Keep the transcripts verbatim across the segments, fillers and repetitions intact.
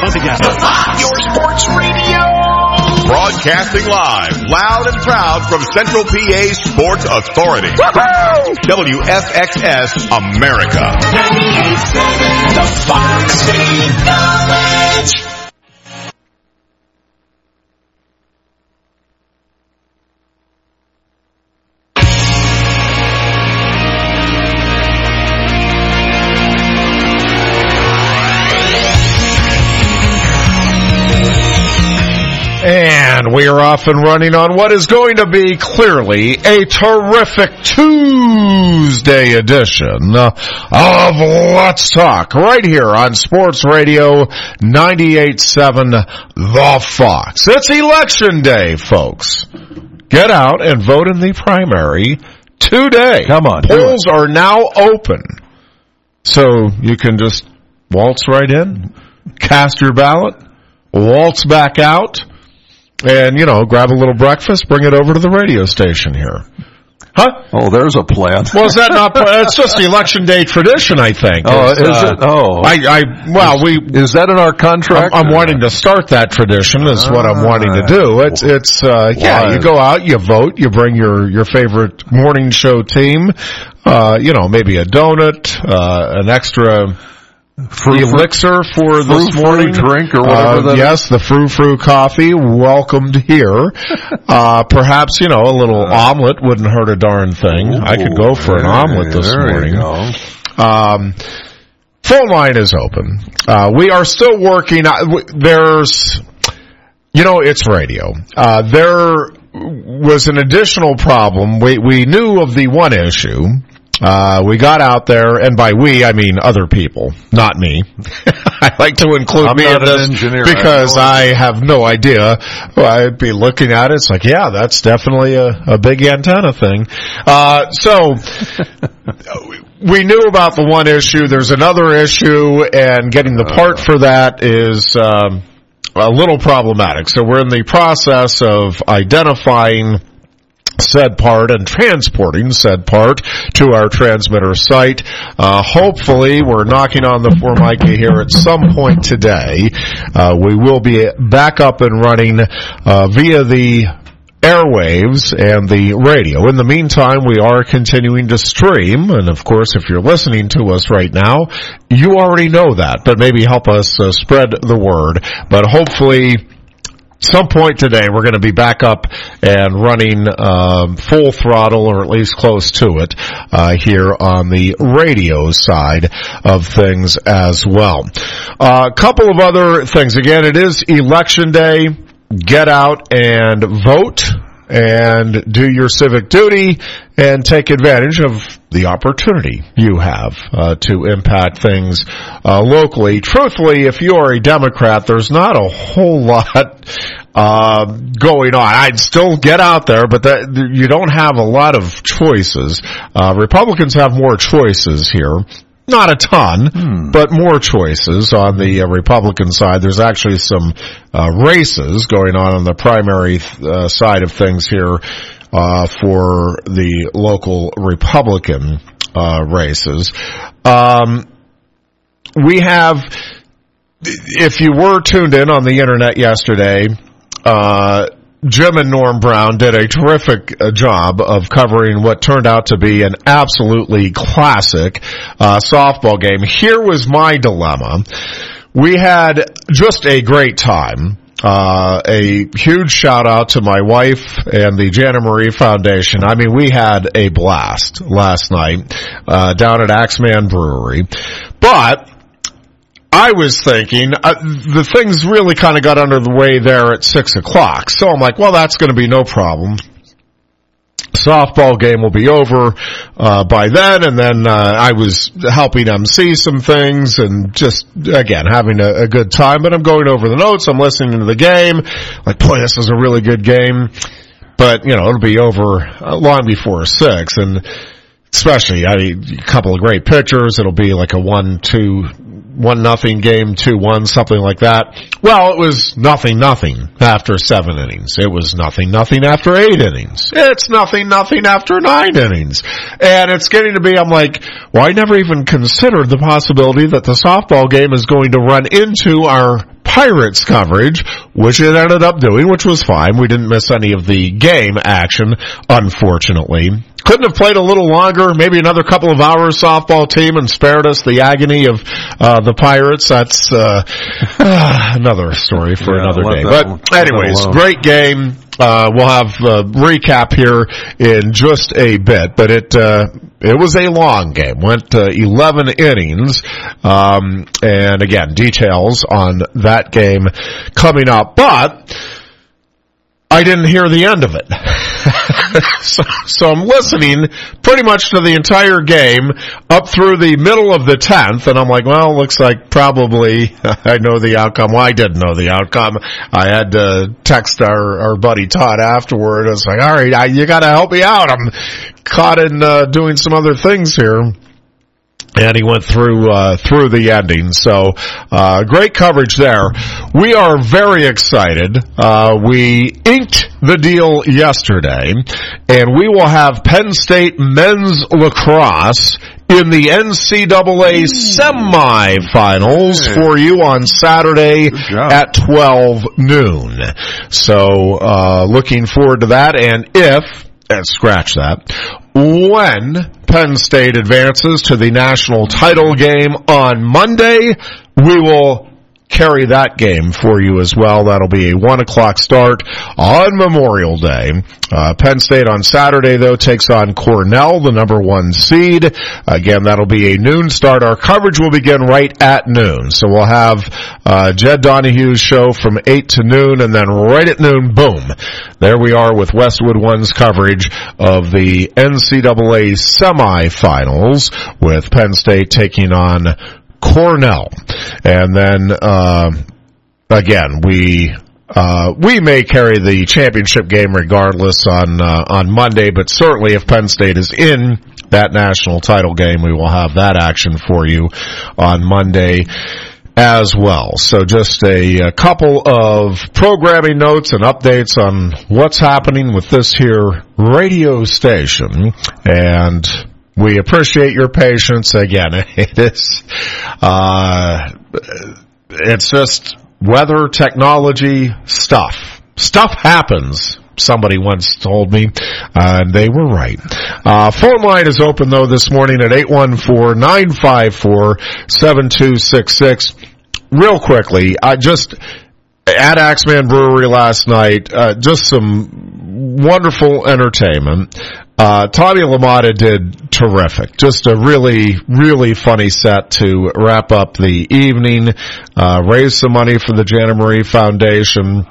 Once again. Your sports radio. Broadcasting live, loud and proud from Central P A Sports Authority. Woo-hoo! W F X S America. ninety-eight point seven The Fox State Knowledge. And we are off and running on what is going to be clearly a terrific Tuesday edition of Let's Talk right here on Sports Radio ninety-eight point seven The Fox. It's election day, folks. Get out and vote in the primary today. Come on. Polls are now open. So you can just waltz right in, cast your ballot, waltz back out, and, you know, grab a little breakfast, bring it over to the radio station here. Huh? Oh, there's a plan. Well, is that not, it's just the election day tradition, I think. Oh, it's, is uh, it? Oh. I, I, well, is, we. Is that in our contract? I'm, I'm wanting to start that tradition is ah, what I'm wanting to do. It's, it's, uh, yeah, you go out, you vote, you bring your, your favorite morning show team, uh, you know, maybe a donut, uh, an extra, Frou, elixir for this frou, morning frou drink or whatever uh, that yes, is. the frou frou coffee, welcomed here. uh, perhaps, you know, a little uh, omelet wouldn't hurt a darn thing. Ooh, I could go for an omelet this there morning. You go. Um, phone line is open. Uh, we are still working. There's, you know, it's radio. Uh, there was an additional problem. We, we knew of the one issue. Uh, we got out there, and by we, I mean other people, not me. I like to include I'm me in this engineer, because I, I have no idea. I'd be looking at it, it's like, yeah, that's definitely a, a big antenna thing. Uh, so, we knew about the one issue. There's another issue, and getting the part for that is, um, a little problematic. So we're in the process of identifying said part and transporting said part to our transmitter site. Uh, hopefully, we're knocking on the Formica here at some point today. Uh, we will be back up and running uh, via the airwaves and the radio. In the meantime, we are continuing to stream, and of course, if you're listening to us right now, you already know that, but maybe help us uh, spread the word. But hopefully, some point today, we're going to be back up and running um, full throttle, or at least close to it, uh, here on the radio side of things as well. A uh, couple of other things. Again, it is Election Day. Get out and vote and do your civic duty and take advantage of the opportunity you have uh, to impact things uh, locally. Truthfully, if you are a Democrat, there's not a whole lot uh, going on. I'd still get out there, but that, you don't have a lot of choices. Uh, Republicans have more choices here. Not a ton, hmm. but more choices on the uh, Republican side. There's actually some uh, races going on on the primary uh, side of things here uh, for the local Republican uh, races. Um, we have, if you were tuned in on the internet yesterday, uh, Jim and Norm Brown did a terrific uh, job of covering what turned out to be an absolutely classic uh, softball game. Here was my dilemma. We had just a great time. Uh, a huge shout out to my wife and the Jana Marie Foundation. I mean, we had a blast last night uh, down at Axeman Brewery. But I was thinking, uh, the things really kind of got under the way there at six o'clock. So I'm like, well, that's going to be no problem. Softball game will be over uh by then, and then uh I was helping them see some things and just, again, having a, a good time. But I'm going over the notes, I'm listening to the game, like, boy, this is a really good game. But, you know, it'll be over uh, long before six, and especially, I mean, a couple of great pitchers, it'll be like a one two one nothing game, two one, something like that. Well, it was nothing nothing after seven innings. It was nothing nothing after eight innings. It's nothing nothing after nine innings. And it's getting to be, I'm like, well, I never even considered the possibility that the softball game is going to run into our Pirates coverage, which it ended up doing, which was fine. We didn't miss any of the game action, unfortunately. Couldn't have played a little longer, maybe another couple of hours softball team and spared us the agony of uh the Pirates. That's uh, uh another story for Yeah, another let day. that- But let that anyways, alone. great game. Uh we'll have a recap here in just a bit, but it uh it was a long game. Went uh, eleven innings. Um and again, details on that game coming up. But I didn't hear the end of it. so, so I'm listening pretty much to the entire game up through the middle of the tenth, and I'm like, well, looks like probably I know the outcome. Well, I didn't know the outcome. I had to text our, our buddy Todd afterward. I was like, all right, I, you got to help me out. I'm caught in uh, doing some other things here. And he went through, uh, through the ending. So, uh, great coverage there. We are very excited. Uh, we inked the deal yesterday, and we will have Penn State men's lacrosse in the N C double A semifinals for you on Saturday job. at twelve noon. So, uh, looking forward to that. And if, and scratch that, when Penn State advances to the national title game on Monday, we will carry that game for you as well. That'll be a one o'clock start on Memorial Day. Uh, Penn State on Saturday, though, takes on Cornell, the number one seed. Again, that'll be a noon start. Our coverage will begin right at noon. So we'll have uh, Jed Donahue's show from eight to noon, and then right at noon, boom, there we are with Westwood One's coverage of the N C double A semifinals with Penn State taking on Cornell. And then, uh, again, we, uh, we may carry the championship game regardless on, uh, on Monday, but certainly if Penn State is in that national title game, we will have that action for you on Monday as well. So just a, a couple of programming notes and updates on what's happening with this here radio station, and we appreciate your patience. Again, it is, uh, it's just weather, technology, stuff. Stuff happens, somebody once told me, uh, and they were right. Uh, phone line is open, though, this morning at eight one four, nine five four, seven two six six. Real quickly, I just, at Axeman Brewery last night, uh, just some wonderful entertainment. Uh, Tommy LaMotta did terrific. Just a really, really funny set to wrap up the evening, uh, raise some money for the Jana Marie Foundation.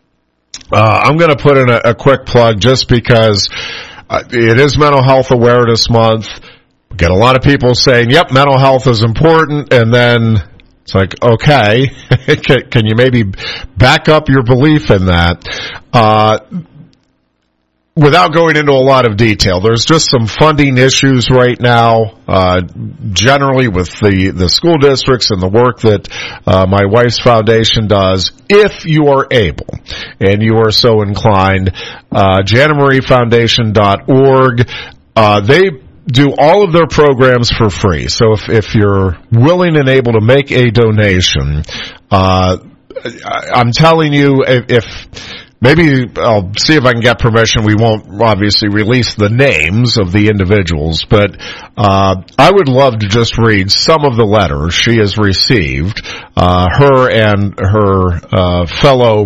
Uh, I'm gonna put in a, a quick plug just because uh, it is Mental Health Awareness Month. We get a lot of people saying, yep, mental health is important, and then it's like, okay, can, can you maybe back up your belief in that? Uh, Without going into a lot of detail, there's just some funding issues right now, uh, generally with the, the school districts and the work that, uh, my wife's foundation does. If you are able, and you are so inclined, uh, Jana Marie Foundation dot org, uh, they do all of their programs for free. So if, if you're willing and able to make a donation, uh, I'm telling you, if, maybe I'll see if I can get permission. We won't obviously release the names of the individuals, but uh I would love to just read some of the letters she has received, uh her and her uh fellow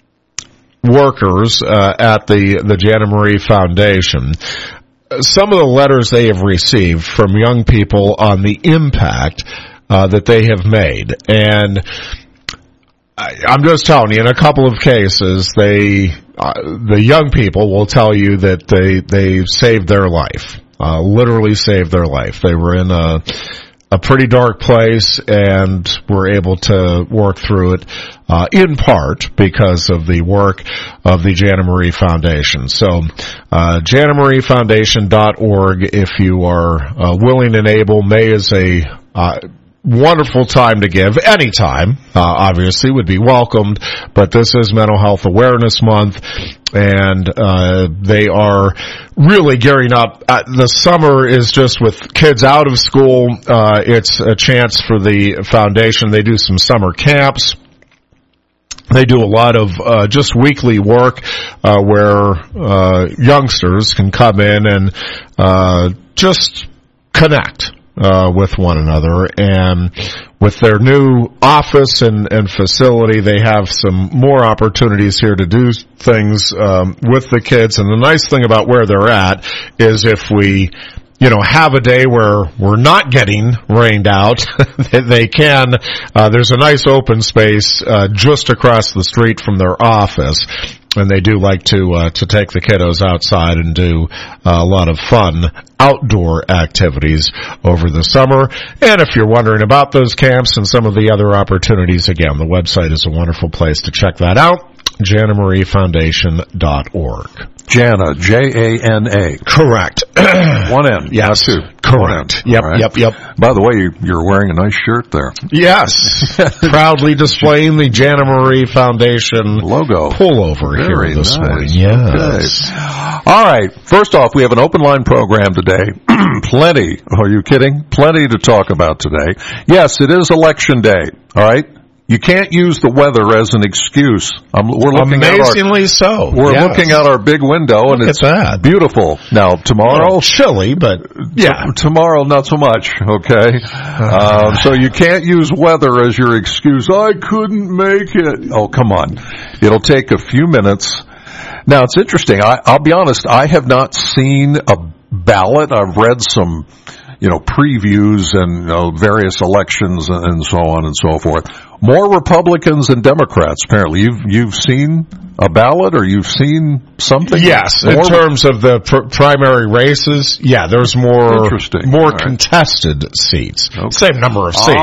workers uh at the the Jana Marie Foundation. Some of the letters they have received from young people on the impact uh that they have made. And I'm just telling you, in a couple of cases, they, uh, the young people will tell you that they, they saved their life, uh, literally saved their life. They were in a, a pretty dark place and were able to work through it, uh, in part because of the work of the Jana Marie Foundation. So, uh, Jana Marie Foundation dot org, if you are, uh, willing and able. May is a, uh, wonderful time to give. Any time, uh, obviously, would be welcomed, but this is Mental Health Awareness Month, and uh they are really gearing up. Uh, the summer is just with kids out of school. Uh it's a chance for the foundation. They do some summer camps. They do a lot of uh, just weekly work uh, where uh, youngsters can come in and uh, just connect uh, with one another. And with their new office and, and facility, they have some more opportunities here to do things um, with the kids. And the nice thing about where they're at is if we you know, have a day where we're not getting rained out, they can. Uh, there's a nice open space uh, just across the street from their office, and they do like to uh, to take the kiddos outside and do uh, a lot of fun outdoor activities over the summer. And if you're wondering about those camps and some of the other opportunities, again, the website is a wonderful place to check that out, Jana Marie Foundation dot org. Jana, J A N A. Correct. One N. Yes. Two. Correct. Yep, right. yep, yep. By the way, you're wearing a nice shirt there. Yes. Proudly displaying the Jana Marie Foundation logo pullover Very here this nice. morning. Yes. Okay. All right. First off, we have an open line program today. Plenty. Are you kidding? Plenty to talk about today. Yes, it is election day. All right. You can't use the weather as an excuse. Um, we're looking Amazingly at so. our, We're yes. looking at our big window, and Look it's at that. beautiful. Now, tomorrow... Oh, chilly, but yeah. T- tomorrow, not so much, okay? um, so you can't use weather as your excuse. I couldn't make it. Oh, come on. It'll take a few minutes. Now, it's interesting. I, I'll be honest, I have not seen a ballot. I've read some... you know, previews and you know, various elections and so on and so forth. More Republicans than Democrats, apparently. You've you've seen a ballot or you've seen something? Yes, more in terms of the pr- primary races, yeah, there's more Interesting. more Right. contested seats. Okay. Same number of seats.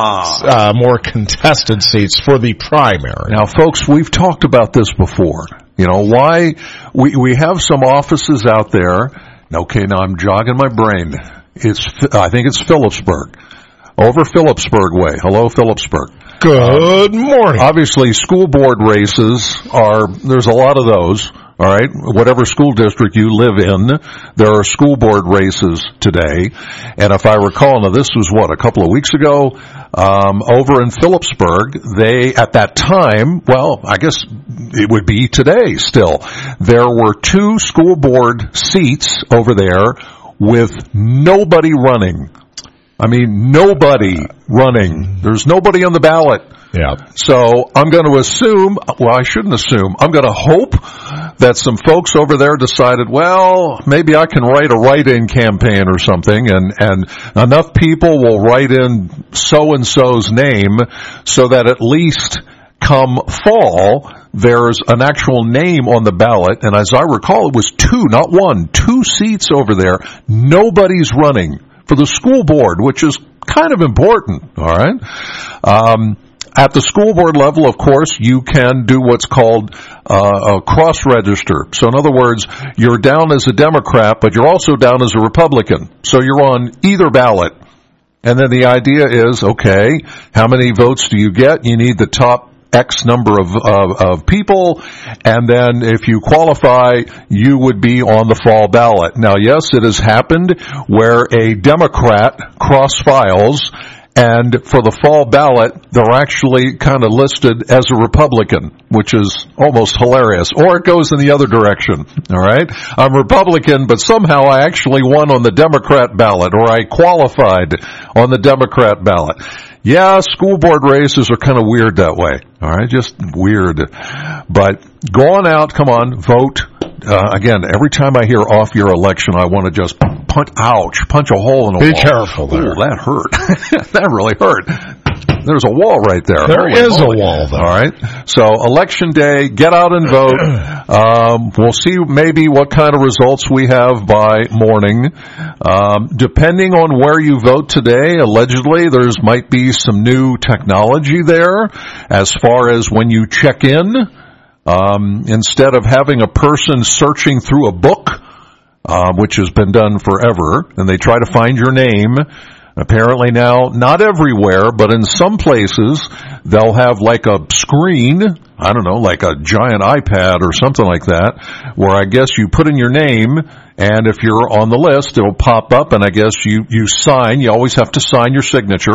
Ah. Uh, more contested seats for the primary. Now, folks, we've talked about this before. You know, why we we have some offices out there. Okay, now I'm jogging my brain. It's, I think it's Phillipsburg. Over Phillipsburg way. Hello, Phillipsburg. Good morning. Obviously, school board races are, there's a lot of those, all right? Whatever school district you live in, there are school board races today. And if I recall, now this was what, a couple of weeks ago, um, over in Phillipsburg, they, at that time, well, I guess it would be today still, there were two school board seats over there with nobody running. I mean, nobody running. There's nobody on the ballot. Yeah. So I'm going to assume, well, I shouldn't assume, I'm going to hope that some folks over there decided, well, maybe I can write a write-in campaign or something, and, and enough people will write in so-and-so's name so that at least come fall, there's an actual name on the ballot, and as I recall, it was two, not one, two seats over there. Nobody's running for the school board, which is kind of important, all right? Um, at the school board level, of course, you can do what's called uh, a cross-register. So in other words, you're down as a Democrat, but you're also down as a Republican. So you're on either ballot. And then the idea is, okay, how many votes do you get? You need the top X number of, of, of people, and then if you qualify, you would be on the fall ballot. Now, yes, it has happened where a Democrat cross-files, and for the fall ballot, they're actually kind of listed as a Republican, which is almost hilarious. Or it goes in the other direction, all right? I'm Republican, but somehow I actually won on the Democrat ballot, or I qualified on the Democrat ballot. Yeah, school board races are kind of weird that way. All right, just weird. But go on out, come on, vote. Uh, again, every time I hear off your election, I want to just punch, ouch, punch a hole in a Be wall. Be careful there. Ooh, that hurt. That really hurt. There's a wall right there. There Holy is moly. a wall there. All right. So election day, get out and vote. Um, we'll see maybe what kind of results we have by morning. Um, depending on where you vote today, allegedly there's might be some new technology there as far as when you check in. Um, instead of having a person searching through a book, uh, which has been done forever, and they try to find your name. Apparently now, not everywhere, but in some places, they'll have like a screen, I don't know, like a giant iPad or something like that, where I guess you put in your name, And if you're on the list, it'll pop up, and I guess you, you sign. You always have to sign your signature.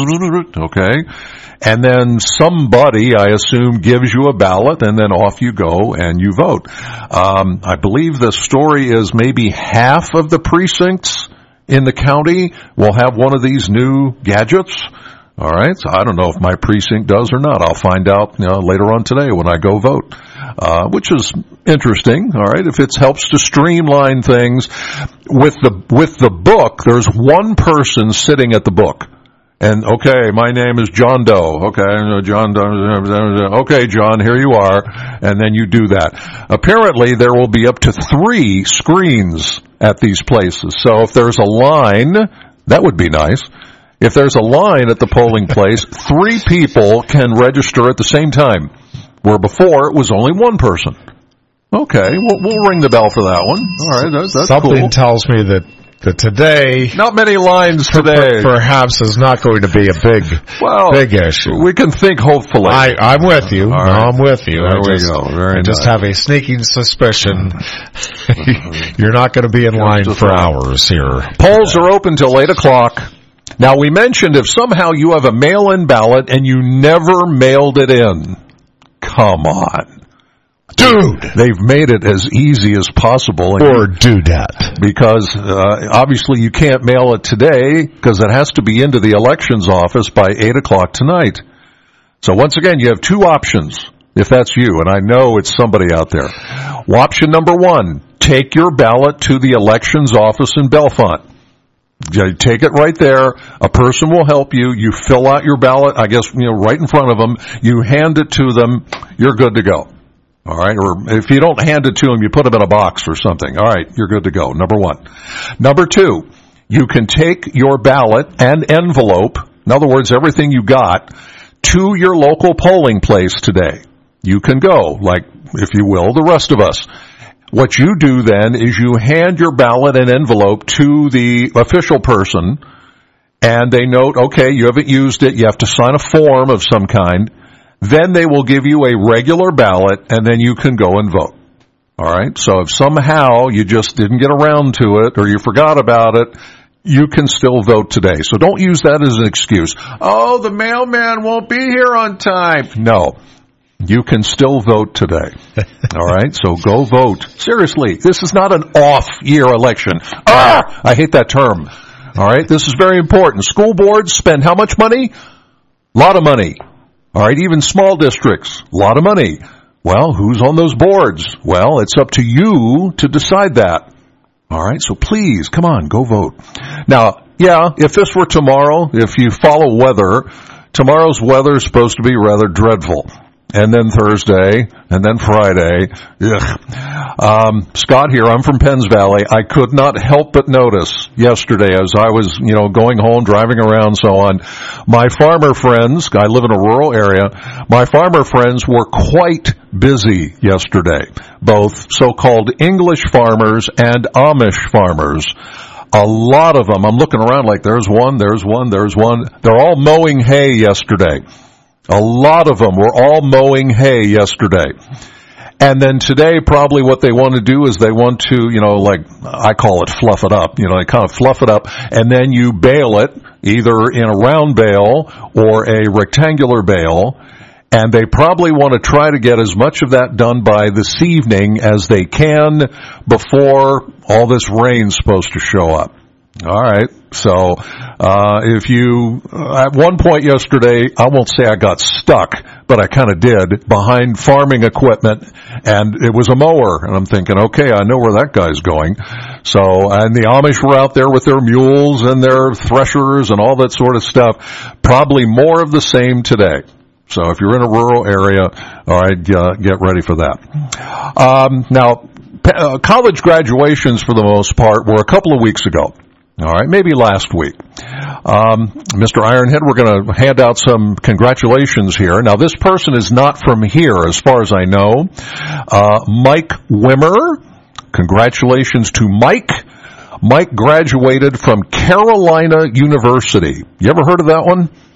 Okay? And then somebody, I assume, gives you a ballot, and then off you go and you vote. Um, I believe the story is maybe half of the precincts in the county will have one of these new gadgets. All right, so I don't know if my precinct does or not. I'll find out, you know, later on today when I go vote, uh, which is interesting. All right, if it helps to streamline things with the with the book, there's one person sitting at the book, and okay, my name is John Doe. Okay, John Doe. Okay, John, here you are, and then you do that. Apparently, there will be up to three screens at these places. So if there's a line, that would be nice. If there's a line at the polling place, three people can register at the same time, where before it was only one person. Okay, we'll, we'll ring the bell for that one. All right, that's, that's Something cool. tells me that, that today, Not many lines today. perhaps is not going to be a big, Well, big issue. we can think hopefully. I, I'm with you. All No, right. I'm with you. There I we just, go. Very I just nice. have a sneaking suspicion you're not going to be in line Just for right. hours here. Polls are open till eight o'clock. Now, we mentioned if somehow you have a mail-in ballot and you never mailed it in, come on. Dude! They've made it as easy as possible. and Or do that. Because uh, obviously you can't mail it today because it has to be into the elections office by eight o'clock tonight. So once again, you have two options, if that's you, and I know it's somebody out there. Option number one, take your ballot to the elections office in Bellefonte. You take it right there. A person will help you. You fill out your ballot, I guess, you know, right in front of them. You hand it to them. You're good to go. All right. Or if you don't hand it to them, you put them in a box or something. All right. You're good to go. Number one. Number two, you can take your ballot and envelope, in other words, everything you got, to your local polling place today. You can go, like, if you will, the rest of us. What you do then is you hand your ballot and envelope to the official person, and they note, okay, you haven't used it, you have to sign a form of some kind. Then they will give you a regular ballot, and then you can go and vote. All right? So if somehow you just didn't get around to it or you forgot about it, you can still vote today. So don't use that as an excuse. Oh, the mailman won't be here on time. No. You can still vote today. All right? So go vote. Seriously, this is not an off-year election. Ah! I hate that term. All right? This is very important. School boards spend how much money? A lot of money. All right? Even small districts, a lot of money. Well, who's on those boards? Well, it's up to you to decide that. All right? So please, come on, go vote. Now, yeah, if this were tomorrow, if you follow weather, tomorrow's weather is supposed to be rather dreadful. And then Thursday, and then Friday. Ugh. Um, Scott here, I'm from Penns Valley. I could not help but notice yesterday as I was, you know, going home, driving around, so on, my farmer friends, I live in a rural area, my farmer friends were quite busy yesterday. Both so-called English farmers and Amish farmers. A lot of them, I'm looking around like there's one, there's one, there's one. They're all mowing hay yesterday. A lot of them were all mowing hay yesterday. And then today, probably what they want to do is they want to, you know, like, I call it fluff it up. You know, they kind of fluff it up, and then you bale it, either in a round bale or a rectangular bale, and they probably want to try to get as much of that done by this evening as they can before all this rain's supposed to show up. All right. So, uh, if you, uh, at one point yesterday, I won't say I got stuck, but I kind of did, behind farming equipment, and it was a mower, and I'm thinking, okay, I know where that guy's going. So, and the Amish were out there with their mules and their threshers and all that sort of stuff. Probably more of the same today. So if you're in a rural area, all right, uh, get ready for that. Um, now, uh, college graduations for the most part were a couple of weeks ago. All right, maybe last week. Um, Mister Ironhead, we're going to hand out some congratulations here. Now, this person is not from here, as far as I know. Uh, Mike Wimmer. Congratulations to Mike. Mike graduated from Carolina University. You ever heard of that one?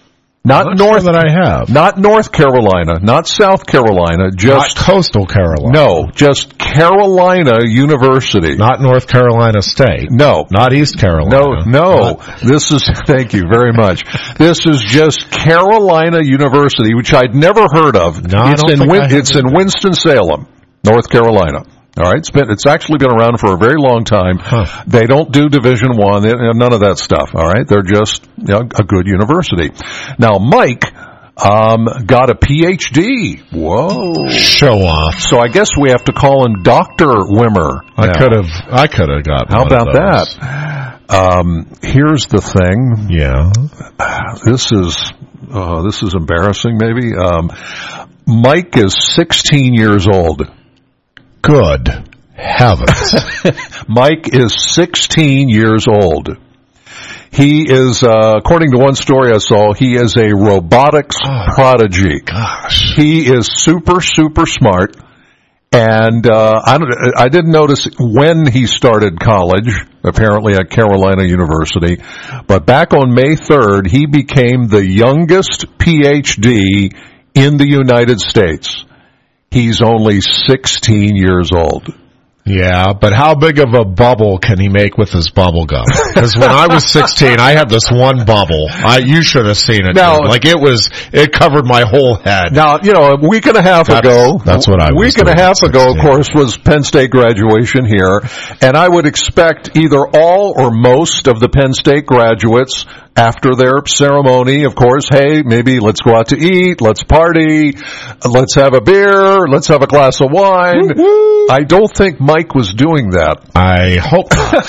Not I'm not North sure that I have. Not North Carolina, not South Carolina, just Not coastal Carolina. no, just Carolina University. Not North Carolina State. No. Not East Carolina. No, no. Not- This is, thank you very much. This is just Carolina University, which I'd never heard of. No, I it's don't in think I Win- have it's in Winston-Salem, North Carolina. All right, it's been it's actually been around for a very long time. Huh. They don't do Division One, none of that stuff. All right, they're just, you know, a good university. Now, Mike um, got a P H D. Whoa! Show off. So I guess we have to call him Doctor Wimmer. I now. could have. I could have gotten. How one of about those. that? Um, here's the thing. Yeah. This is uh, this is embarrassing. Maybe um, Mike is sixteen years old. Good heavens. Mike is sixteen years old. He is, uh, according to one story I saw, he is a robotics Oh, prodigy. Gosh. He is super, super smart. And uh, I, don't, I didn't notice when he started college, apparently at Carolina University. But back on May third, he became the youngest P H D in the United States. He's only sixteen years old. Yeah, but how big of a bubble can he make with his bubble gum? Because when I was sixteen, I had this one bubble. I you should have seen it. Now- dude. Like it was, it covered my whole head. Now, you know, a week and a half That's- ago, that's what I a was week and a doing half at ago, of sixteen. course, was Penn State graduation here, and I would expect either all or most of the Penn State graduates after their ceremony, of course, hey, maybe let's go out to eat, let's party, let's have a beer, let's have a glass of wine. Woo-woo. I don't think Mike was doing that. I hope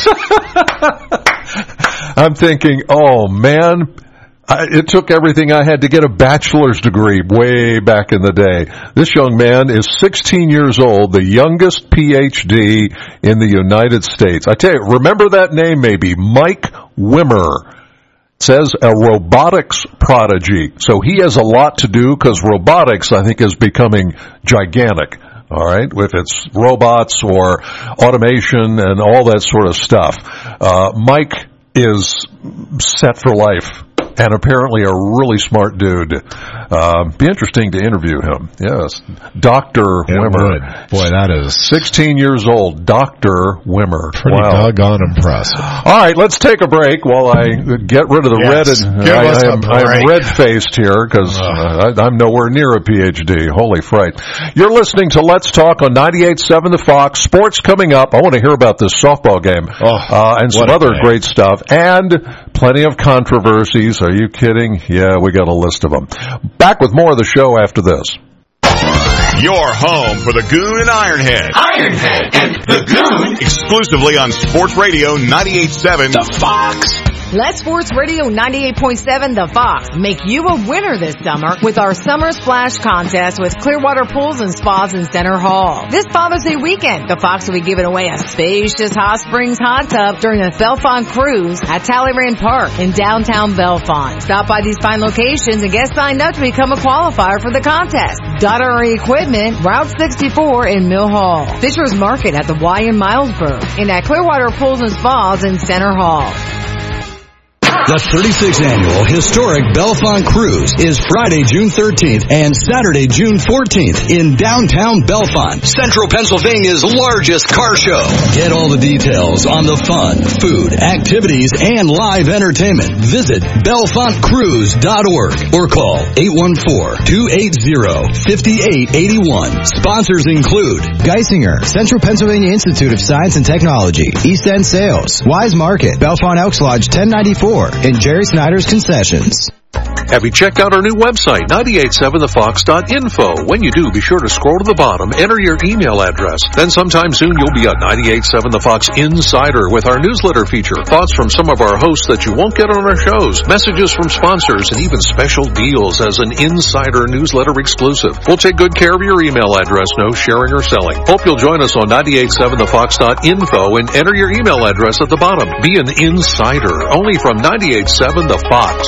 not. I'm thinking, oh man, I, it took everything I had to get a bachelor's degree way back in the day. This young man is sixteen years old, the youngest P H D in the United States. I tell you, remember that name maybe, Mike Wimmer. It says a robotics prodigy. So he has a lot to do because robotics, I think, is becoming gigantic. All right, if it's robots or automation and all that sort of stuff. Uh, Mike is set for life and apparently a really smart dude. Uh, be interesting to interview him. Yes, Doctor It Wimmer. would. Boy, that is sixteen years old, Doctor Wimmer. pretty Wow. doggone impressive. All right, let's take a break while I get rid of the Yes, red. And give I, us a I'm, break. I'm red-faced here because uh, I'm nowhere near a P H D. Holy fright. You're listening to Let's Talk on ninety-eight point seven The Fox. Sports coming up. I want to hear about this softball game Oh, uh, and some what a other game. great stuff. And plenty of controversies. Are you kidding? Yeah, we got a list of them. Back with more of the show after this. Your home for the Goon and Ironhead. Ironhead and the Goon. Exclusively on Sports Radio ninety-eight point seven. The Fox. Let Sports Radio ninety-eight point seven The Fox make you a winner this summer with our Summer Splash Contest with Clearwater Pools and Spas in Center Hall. This Father's Day weekend, the Fox will be giving away a spacious Hot Springs hot tub during the Belfont Cruise at Talleyrand Park in downtown Belfont. Stop by these fine locations and get signed up to become a qualifier for the contest. Daughtery Equipment, Route sixty-four in Mill Hall. Fisher's Market at the Y in Milesburg. And at Clearwater Pools and Spas in Center Hall. The thirty-sixth Annual Historic Belfont Cruise is Friday, June thirteenth and Saturday, June fourteenth in downtown Belfont, Central Pennsylvania's largest car show. Get all the details on the fun, food, activities, and live entertainment. Visit belfont cruise dot org or call eight one four, two eight zero, five eight eight one. Sponsors include Geisinger, Central Pennsylvania Institute of Science and Technology, East End Sales, Wise Market, Belfont Elks Lodge ten ninety-four, and Jerry Snyder's Concessions. Have you checked out our new website, ninety-eight point seven the fox dot info? When you do, be sure to scroll to the bottom, enter your email address. Then sometime soon you'll be a ninety-eight point seven The Fox Insider with our newsletter feature. Thoughts from some of our hosts that you won't get on our shows, messages from sponsors, and even special deals as an Insider newsletter exclusive. We'll take good care of your email address, no sharing or selling. Hope you'll join us on ninety-eight point seven the fox dot info and enter your email address at the bottom. Be an Insider, only from ninety-eight point seven The Fox.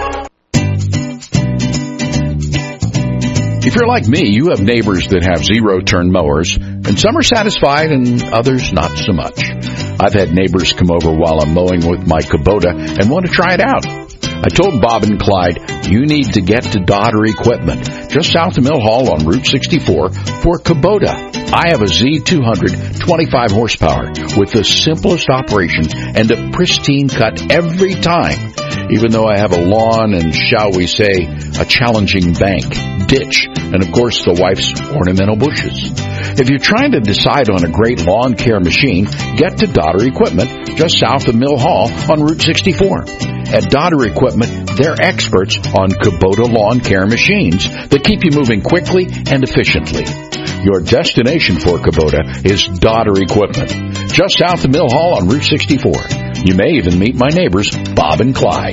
If you're like me, you have neighbors that have zero-turn mowers, and some are satisfied and others not so much. I've had neighbors come over while I'm mowing with my Kubota and want to try it out. I told Bob and Clyde, you need to get to Dodder Equipment, just south of Mill Hall on Route sixty-four, for Kubota. I have a Z two hundred twenty-five horsepower with the simplest operation and a pristine cut every time, even though I have a lawn and, shall we say, a challenging bank, ditch, and of course the wife's ornamental bushes. If you're trying to decide on a great lawn care machine, get to Dodder Equipment, just south of Mill Hall on Route sixty-four. At Dodder Equipment, they're experts on Kubota lawn care machines that keep you moving quickly and efficiently. Your destination for Kubota is Dodder Equipment, just south of Mill Hall on Route sixty-four. You may even meet my neighbors, Bob and Clyde.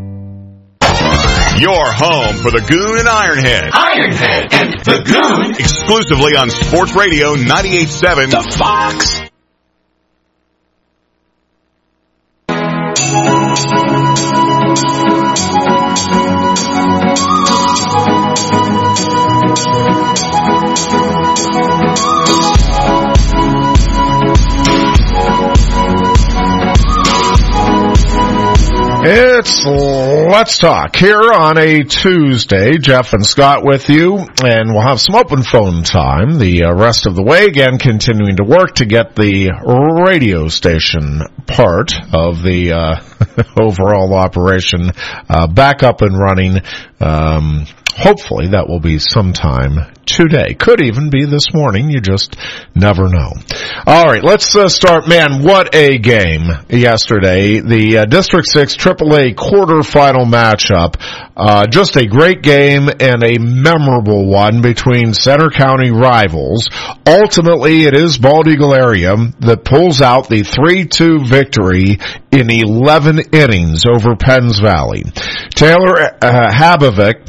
Your home for the Goon and Ironhead. Ironhead and the Goon. Exclusively on Sports Radio ninety-eight point seven. The Fox. It's Let's Talk here on a Tuesday. Jeff and Scott with you, and we'll have some open phone time the uh, rest of the way. Again, continuing to work to get the radio station part of the uh, overall operation uh, back up and running. Um, hopefully that will be sometime today. Could even be this morning. You just never know. All right, let's uh, start. Man, what a game yesterday. The uh, District six triple A quarterfinal matchup. Uh, just a great game and a memorable one between Center County rivals. Ultimately, it is Bald Eagle area that pulls out the three two victory in eleven innings over Penns Valley. Taylor uh, Habovic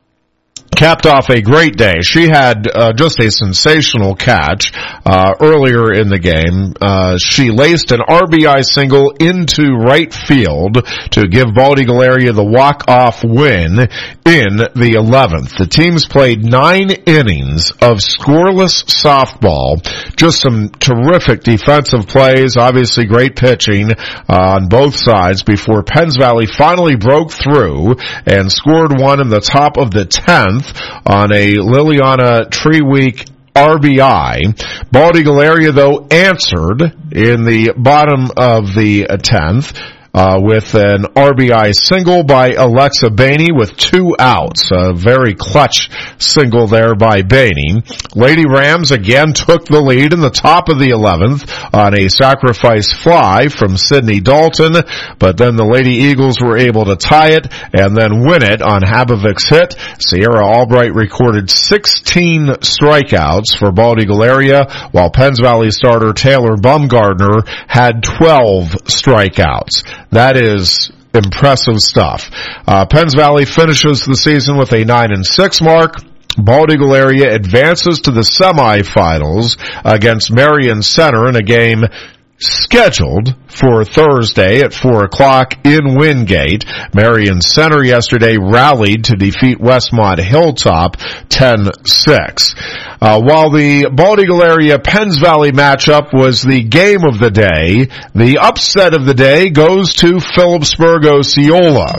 capped off a great day. She had uh, just a sensational catch uh, earlier in the game. Uh, she laced an R B I single into right field to give Bald Eagle area the walk-off win in the eleventh. The teams played nine innings of scoreless softball. Just some terrific defensive plays, obviously great pitching uh, on both sides before Penns Valley finally broke through and scored one in the top of the tenth on a Liliana Treeweek R B I. Bald Eagle area, though, answered in the bottom of the tenth uh, with an R B I single by Alexa Bainey with two outs. A very clutch single there by Bainey. Lady Rams again took the lead in the top of the eleventh on a sacrifice fly from Sydney Dalton, but then the Lady Eagles were able to tie it and then win it on Habovic's hit. Sierra Albright recorded sixteen strikeouts for Bald Eagle area, while Penns Valley starter Taylor Bumgardner had twelve strikeouts. That is impressive stuff. Uh, Penns Valley finishes the season with a nine and six mark. Bald Eagle area advances to the semifinals against Marion Center in a game scheduled for Thursday at four o'clock in Wingate. Marion Center yesterday rallied to defeat Westmont Hilltop ten six. Uh, while the Bald Eagle area Penns Valley matchup was the game of the day, the upset of the day goes to Phillipsburg Osceola.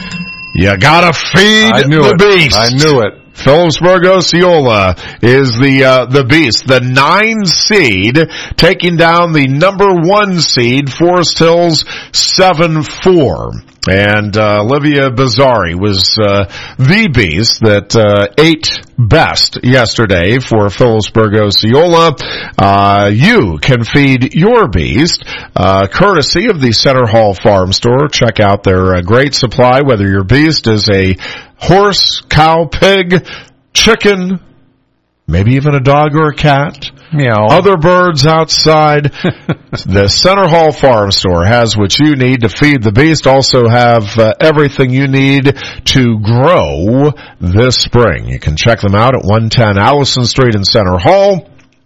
You gotta feed I knew the it. beast. I knew it. Phillipsburg Osceola is the uh, the beast, the nine seed, taking down the number one seed, Forest Hills seven four. And uh, Olivia Bazzari was uh, the beast that uh, ate best yesterday for Phillipsburg Osceola. Uh, you can feed your beast, uh, courtesy of the Center Hall Farm Store. Check out their uh, great supply, whether your beast is a horse, cow, pig, chicken, maybe even a dog or a cat. Meow. Other birds outside. The Center Hall Farm Store has what you need to feed the beast. Also have uh, everything you need to grow this spring. You can check them out at one ten Allison Street in Center Hall.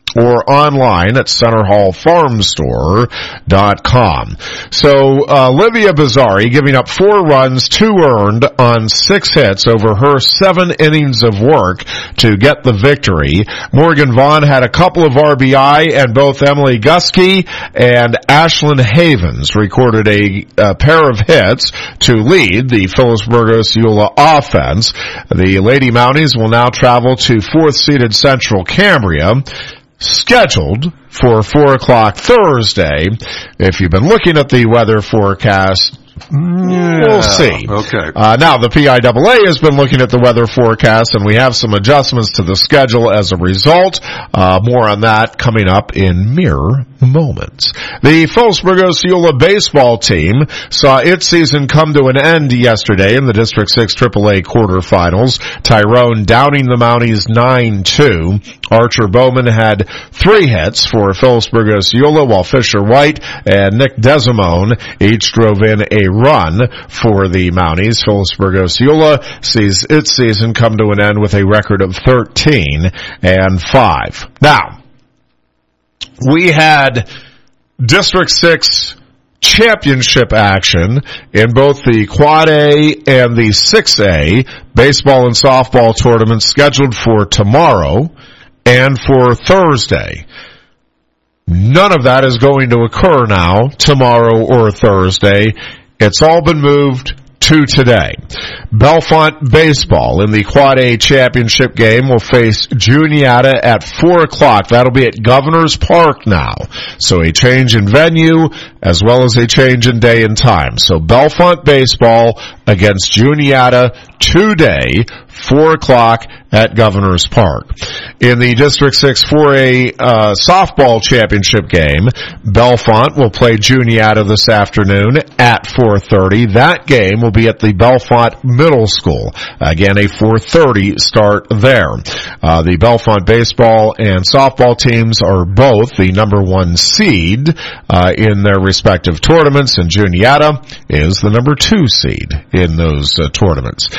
or online at center hall farm store dot com. So, uh, Livia Bizzari giving up four runs, two earned on six hits over her seven innings of work to get the victory. Morgan Vaughn had a couple of R B I, and both Emily Gusky and Ashlyn Havens recorded a, a pair of hits to lead the Phillipsburg Osceola offense. The Lady Mounties will now travel to fourth-seeded Central Cambria, scheduled for four o'clock Thursday. If you've been looking at the weather forecast, yeah, we'll see. Okay. Uh, now, the P I A A has been looking at the weather forecast, and we have some adjustments to the schedule as a result. Uh, more on that coming up in mere moments. The Phillipsburg Osceola baseball team saw its season come to an end yesterday in the District six triple A quarterfinals. Tyrone downing the Mounties nine two. Archer Bowman had three hits for Phillipsburg Osceola, while Fisher White and Nick Desimone each drove in a run for the Mounties. Phillipsburg Osceola sees its season come to an end with a record of thirteen and five. Now, we had District six championship action in both the Quad A and the six A baseball and softball tournaments scheduled for tomorrow and for Thursday. None of that is going to occur now, tomorrow or Thursday. It's all been moved to today. Bellefonte baseball in the Quad A championship game will face Juniata at four o'clock. That'll be at Governor's Park now. So a change in venue as well as a change in day and time. So Bellefonte baseball against Juniata today, four o'clock at Governor's Park. In the District six four A uh, softball championship game, Bellefonte will play Juniata this afternoon at four thirty. That game will be at the Bellefonte Middle School. Again, a four thirty start there. Uh, the Bellefonte baseball and softball teams are both the number one seed uh, in their respective tournaments, and Juniata is the number two seed in those uh, tournaments.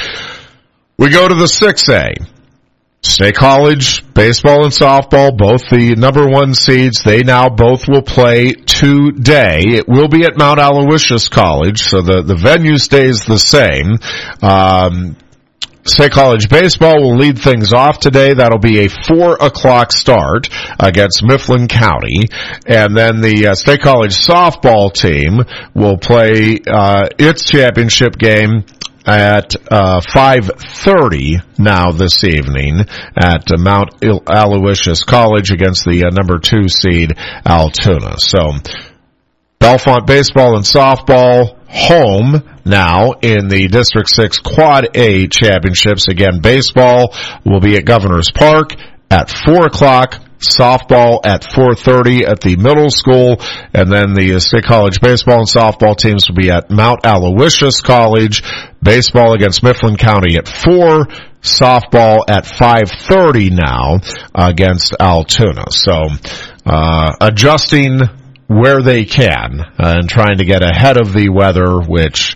We go to the six A. State College, baseball and softball, both the number one seeds. They now both will play today. It will be at Mount Aloysius College, so the, the venue stays the same. Um, State College baseball will lead things off today. That'll be a four o'clock start against Mifflin County. And then the uh, State College softball team will play uh, its championship game at uh five thirty now this evening at uh, Mount Aloysius College against the uh, number two seed Altoona. So Bellefonte baseball and softball home now in the District six Quad A championships. Again, baseball will be at Governor's Park at four o'clock. Softball at four thirty at the middle school, and then the State College baseball and softball teams will be at Mount Aloysius College. Baseball against Mifflin County at four, softball at five thirty now against Altoona. So, uh, adjusting where they can and trying to get ahead of the weather, which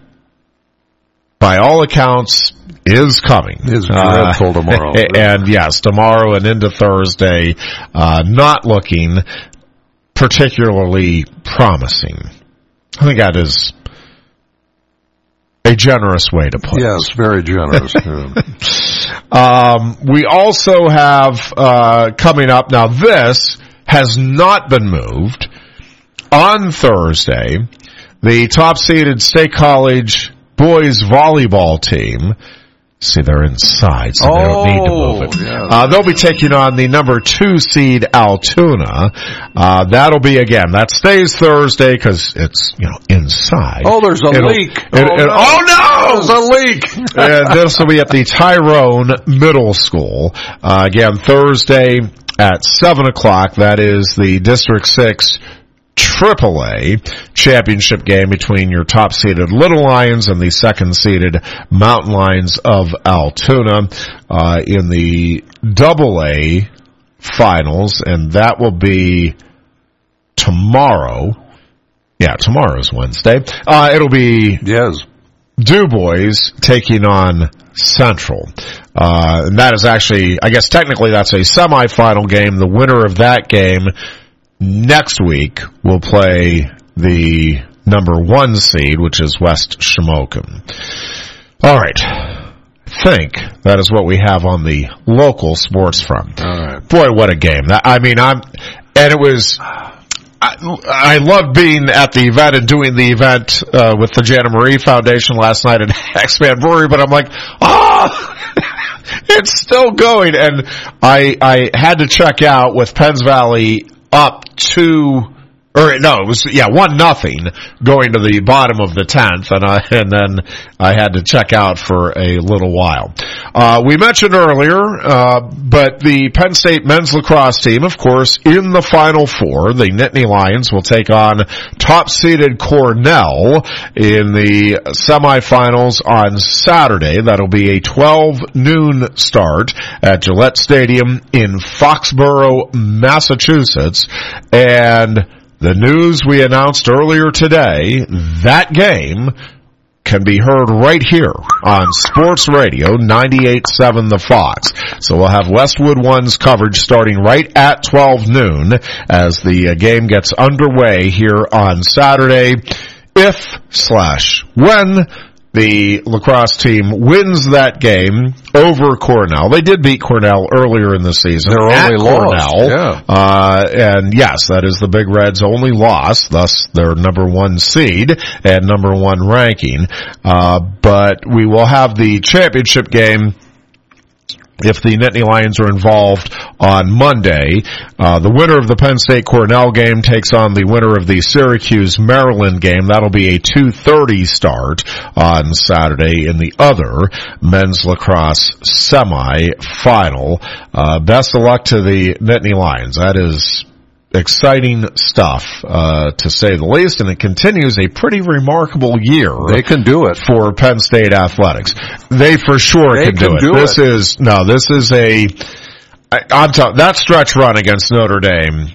by all accounts is coming. Is dreadful uh, tomorrow. And yes, tomorrow and into Thursday, uh, not looking particularly promising. I think that is a generous way to put yes, it. Yes, very generous. um, we also have, uh, coming up, now this has not been moved. On Thursday, the top-seeded State College boys volleyball team, see, they're inside, so oh, they don't need to move it. Yeah. Uh, they'll be taking on the number two seed Altoona. Uh, that'll be, again, that stays Thursday because it's, you know, inside. Oh, there's a It'll, leak. It, oh, it, no. oh, no! There's a leak. And this will be at the Tyrone Middle School. Uh, again, Thursday at seven o'clock. That is the District six triple A championship game between your top-seeded Little Lions and the second-seeded Mountain Lions of Altoona uh, in the double A finals, and that will be tomorrow. Yeah, tomorrow's Wednesday. Uh, it'll be yes. Du Bois taking on Central. Uh, and that is actually, I guess technically that's a semifinal game. The winner of that game next week will play the number one seed, which is West Shamokin. All right. I think that is what we have on the local sports front. All right. Boy, what a game. That, I mean, I'm, and it was, I, I loved being at the event and doing the event, uh, with the Jana Marie Foundation last night at X-Man Brewery, but I'm like, oh, it's still going. And I, I had to check out with Penns Valley up to, or no, it was, yeah, one nothing going to the bottom of the tenth, and I, and then I had to check out for a little while. Uh, we mentioned earlier, uh, but the Penn State men's lacrosse team, of course, in the Final Four, the Nittany Lions will take on top-seeded Cornell in the semifinals on Saturday. That'll be a twelve noon start at Gillette Stadium in Foxborough, Massachusetts, and the news we announced earlier today, that game can be heard right here on Sports Radio ninety-eight point seven The Fox. So we'll have Westwood One's coverage starting right at twelve noon as the game gets underway here on Saturday. If slash when the lacrosse team wins that game over Cornell. They did beat Cornell earlier in the season. Their at only Cornell. loss, yeah. Uh, and yes, that is the Big Red's only loss, thus their number one seed and number one ranking. Uh, but we will have the championship game if the Nittany Lions are involved on Monday. Uh, the winner of the Penn State-Cornell game takes on the winner of the Syracuse-Maryland game. That'll be a two thirty start on Saturday in the other men's lacrosse semi-final. Uh, best of luck to the Nittany Lions. That is exciting stuff, uh, to say the least, and it continues a pretty remarkable year. They can do it. For Penn State athletics. They for sure They can, can do it. do this it. is, no, this is a, I, I'm talking, that stretch run against Notre Dame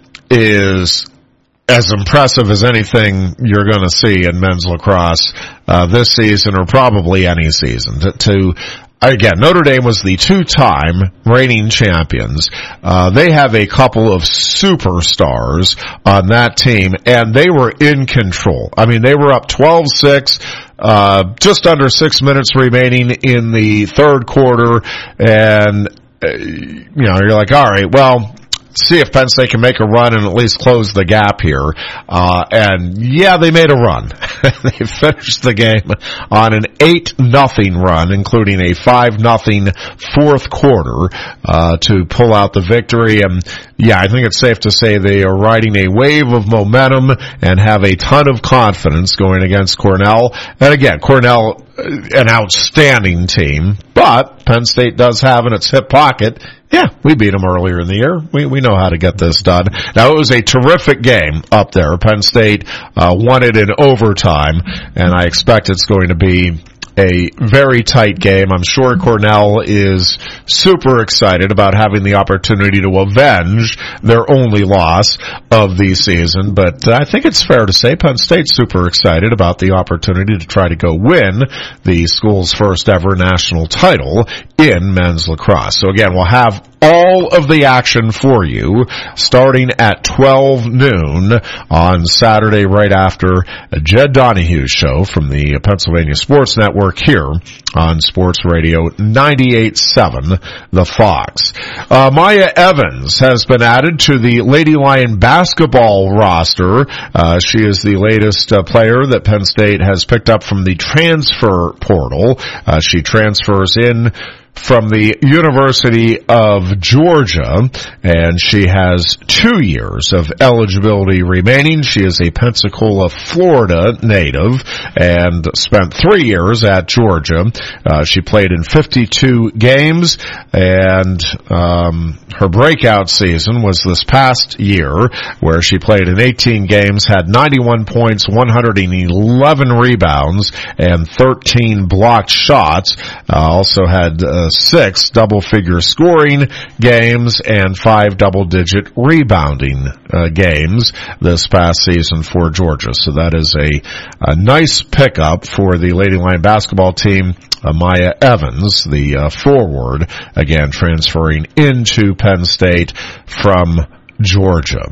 is as impressive as anything you're going to see in men's lacrosse, uh, this season or probably any season. To, to Again, Notre Dame was the two-time reigning champions. Uh, they have a couple of superstars on that team, and they were in control. I mean, they were up twelve six, uh, just under six minutes remaining in the third quarter, and, uh, you know, you're like, all right, well, see if Penn State can make a run and at least close the gap here. Uh, and yeah, they made a run. They finished the game on an eight nothing run, including a five nothing fourth quarter, uh, to pull out the victory. And yeah, I think it's safe to say they are riding a wave of momentum and have a ton of confidence going against Cornell. And again, Cornell, an outstanding team, but Penn State does have in its hip pocket, yeah, we beat them earlier in the year. We we know how to get this done. Now, it was a terrific game up there. Penn State uh, won it in overtime, and I expect it's going to be a very tight game. I'm sure Cornell is super excited about having the opportunity to avenge their only loss of the season, but I think it's fair to say Penn State's super excited about the opportunity to try to go win the school's first ever national title in men's lacrosse. So again, we'll have all of the action for you starting at twelve noon on Saturday right after Jed Donahue's show from the Pennsylvania Sports Network here on Sports Radio ninety-eight point seven The Fox. Uh, Maya Evans has been added to the Lady Lion basketball roster. Uh, she is the latest uh, player that Penn State has picked up from the transfer portal. Uh, she transfers in from the University of Georgia, and she has two years of eligibility remaining. She is a Pensacola, Florida native and spent three years at Georgia. Uh, she played in fifty-two games, and um, her breakout season was this past year, where she played in eighteen games, had ninety-one points, one hundred eleven rebounds, and thirteen blocked shots. Uh, also had uh, uh, six double-figure scoring games and five double-digit rebounding uh, games this past season for Georgia. So that is a, a nice pickup for the Lady Lion basketball team. Uh, Maya Evans, the uh, forward, again transferring into Penn State from Georgia.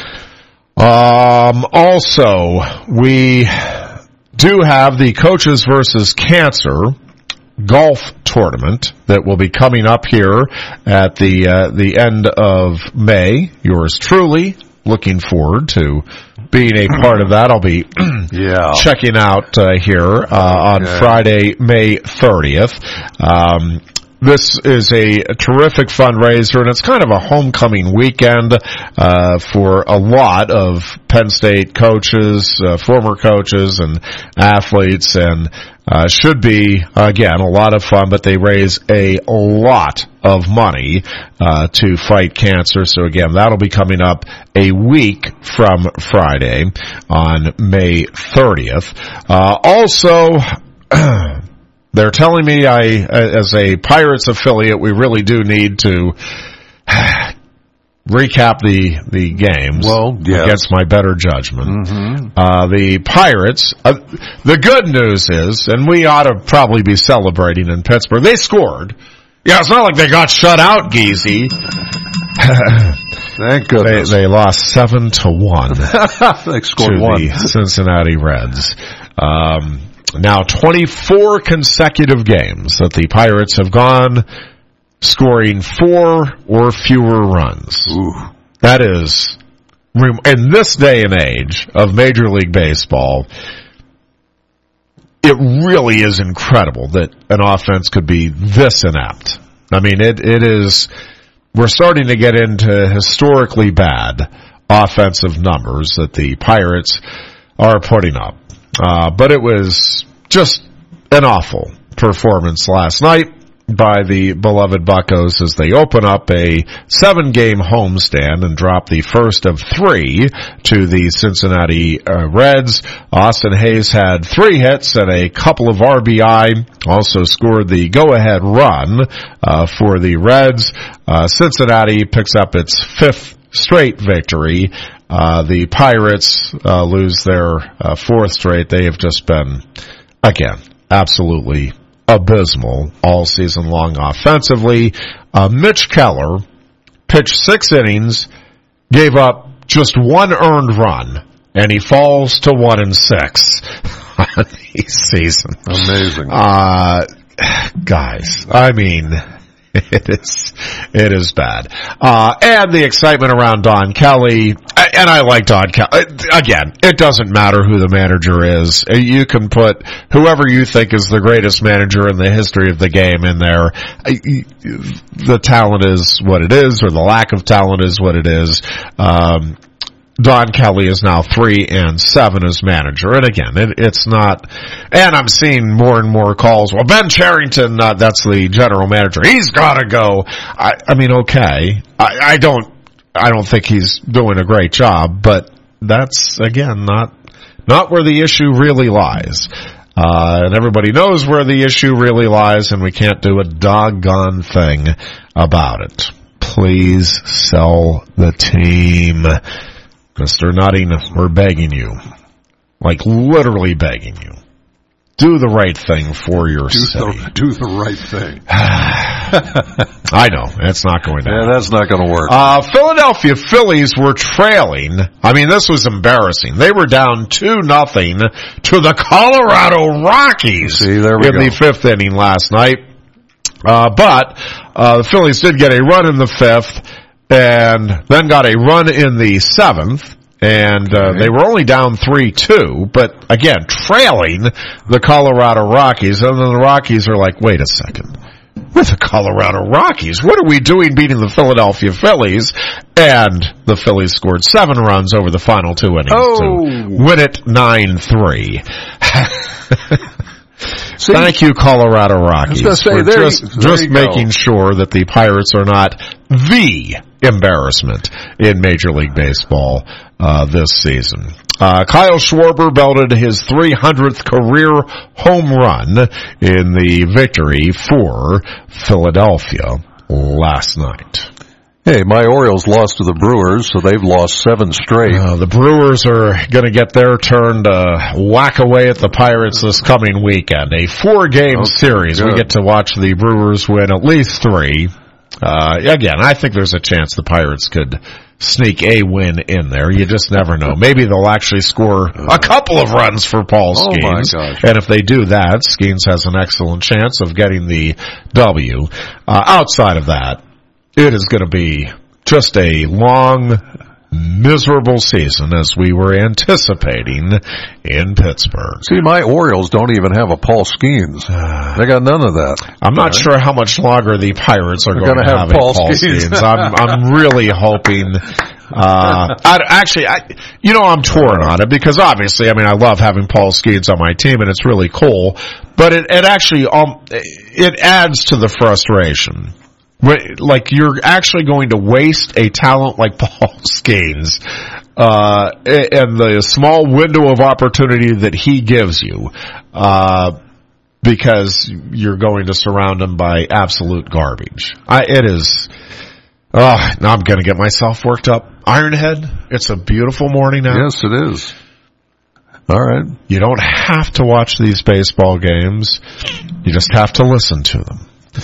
Um, also, we do have the Coaches versus Cancer golf tournament that will be coming up here at the uh, the end of May. Yours truly looking forward to being a part of that. I'll be yeah. checking out uh, here uh, on okay. Friday, May thirtieth. Um, This is a, a terrific fundraiser, and it's kind of a homecoming weekend uh, for a lot of Penn State coaches, uh, former coaches, and athletes, and uh, should be, again, a lot of fun, but they raise a lot of money uh, to fight cancer. So, again, that'll be coming up a week from Friday on May thirtieth. Uh, also... They're telling me I, as a Pirates affiliate, we really do need to recap the, the games well, yes. against my better judgment. Mm-hmm. Uh, the Pirates, uh, the good news is, and we ought to probably be celebrating in Pittsburgh, they scored. Yeah, it's not like they got shut out, Geezy. Thank goodness. They, they lost seven to one they scored to one. the Cincinnati Reds. Um, Now, twenty-four consecutive games that the Pirates have gone scoring four or fewer runs. Ooh. That is, in this day and age of Major League Baseball, it really is incredible that an offense could be this inept. I mean, it, it is, we're starting to get into historically bad offensive numbers that the Pirates are putting up. Uh, but it was just an awful performance last night by the beloved Buccos as they open up a seven-game homestand and drop the first of three to the Cincinnati uh, Reds. Austin Hayes had three hits and a couple of R B I, also scored the go-ahead run uh, for the Reds. Uh, Cincinnati picks up its fifth straight victory. Uh, the Pirates, uh, lose their, uh, fourth straight. They have just been, again, absolutely abysmal all season long offensively. Uh, Mitch Keller pitched six innings, gave up just one earned run, and he falls to one and six on the season. Amazing. Uh, guys, I mean, It is, it is bad. Uh, and the excitement around Don Kelly, and I like Don Kelly. Again, it doesn't matter who the manager is. You can put whoever you think is the greatest manager in the history of the game in there. The talent is what it is, or the lack of talent is what it is. Um, Don Kelly is now three and seven as manager. And again, it, it's not, and I'm seeing more and more calls. Well, Ben Cherington, uh, that's the general manager. He's gotta go. I, I mean, okay. I, I don't, I don't think he's doing a great job, but that's, again, not, not where the issue really lies. Uh, and everybody knows where the issue really lies, and we can't do a doggone thing about it. Please sell the team. Mister Nutting, we're begging you. Like, literally begging you. Do the right thing for your do city. The, do the right thing. I know. It's not going to Yeah, happen. that's not going to work. Uh, Philadelphia Phillies were trailing. I mean, this was embarrassing. They were down two nothing to the Colorado Rockies See, there we in go. the fifth inning last night. Uh, but, uh, the Phillies did get a run in the fifth, and then got a run in the seventh, and uh, Okay. they were only down three two, but again, trailing the Colorado Rockies, and then the Rockies are like, wait a second, we're the Colorado Rockies, what are we doing beating the Philadelphia Phillies? And the Phillies scored seven runs over the final two innings Oh. to win it nine three. See, Thank you, Colorado Rockies, I was gonna say, for there just, you- there just you go. making sure that the Pirates are not the embarrassment in Major League Baseball uh, this season. Uh, Kyle Schwarber belted his three hundredth career home run in the victory for Philadelphia last night. Hey, my Orioles lost to the Brewers, so they've lost seven straight. Uh, the Brewers are going to get their turn to whack away at the Pirates this coming weekend. A four-game Okay, series. good. We get to watch the Brewers win at least three. Uh, again, I think there's a chance the Pirates could sneak a win in there. You just never know. Maybe they'll actually score a couple of runs for Paul Oh, my Skeens. gosh. And if they do that, Skeens has an excellent chance of getting the W. Uh, outside of that, it is going to be just a long, miserable season as we were anticipating in Pittsburgh. See, my Orioles don't even have a Paul Skeens. They got none of that. I'm not sure how much longer the Pirates are They're going gonna to have have, a Paul Paul Skeens. Skeens. I'm, I'm really hoping. Uh, I, actually, I, you know, I'm torn on it because obviously, I mean, I love having Paul Skeens on my team and it's really cool, but it, it actually, um, it adds to the frustration. Like, you're actually going to waste a talent like Paul Skeens, uh, and the small window of opportunity that he gives you, uh, because you're going to surround him by absolute garbage. I, it is, oh, now I'm going to get myself worked up. Ironhead, it's a beautiful morning out. Yes, it is. All right. You don't have to watch these baseball games. You just have to listen to them.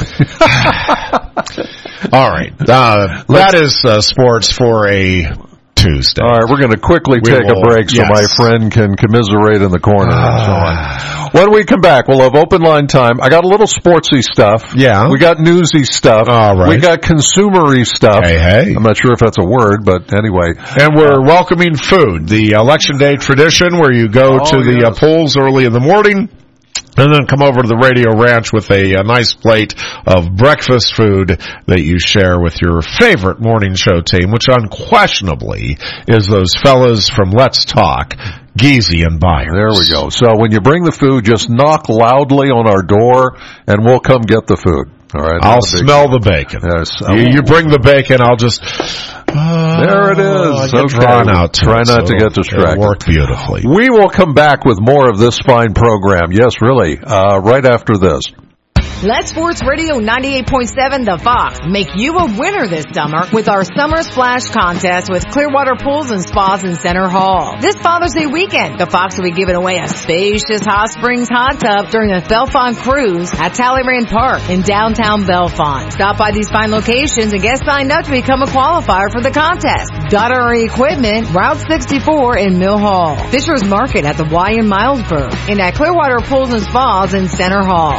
All right. Uh, that is uh, sports for a Tuesday. All right, we're going to quickly We take will- a break so yes. my friend can commiserate in the corner and so on. When we come back, we'll have open line time. I got a little sportsy stuff. Yeah. We got newsy stuff. All right. We got consumery stuff. Hey, hey. I'm not sure if that's a word, but anyway. And we're welcoming food, the election day tradition where you go Oh, to the yes. uh, polls early in the morning and then come over to the Radio Ranch with a, a nice plate of breakfast food that you share with your favorite morning show team, which unquestionably is those fellas from Let's Talk, Geezy and Byers. There we go. So when you bring the food, just knock loudly on our door and we'll come get the food. All right. I'll Not a big smell deal. the bacon. Yes. You, you bring the bacon, I'll just... Uh, There it I is. get Okay. drawn out to Try it, not so to get it'll- distracted. It'll work beautifully. We will come back with more of this fine program. Yes, really. Uh, right after this. Let Sports Radio ninety-eight point seven The Fox make you a winner this summer with our Summer Splash Contest with Clearwater Pools and Spas in Center Hall. This Father's Day weekend, the Fox will be giving away a spacious hot springs hot tub during the Belfont Cruise at Talleyrand Park in downtown Belfont. Stop by these fine locations and get signed up to become a qualifier for the contest. Daughtery Equipment, Route sixty-four in Mill Hall. Fisher's Market at the Y in Milesburg. And at Clearwater Pools and Spas in Center Hall.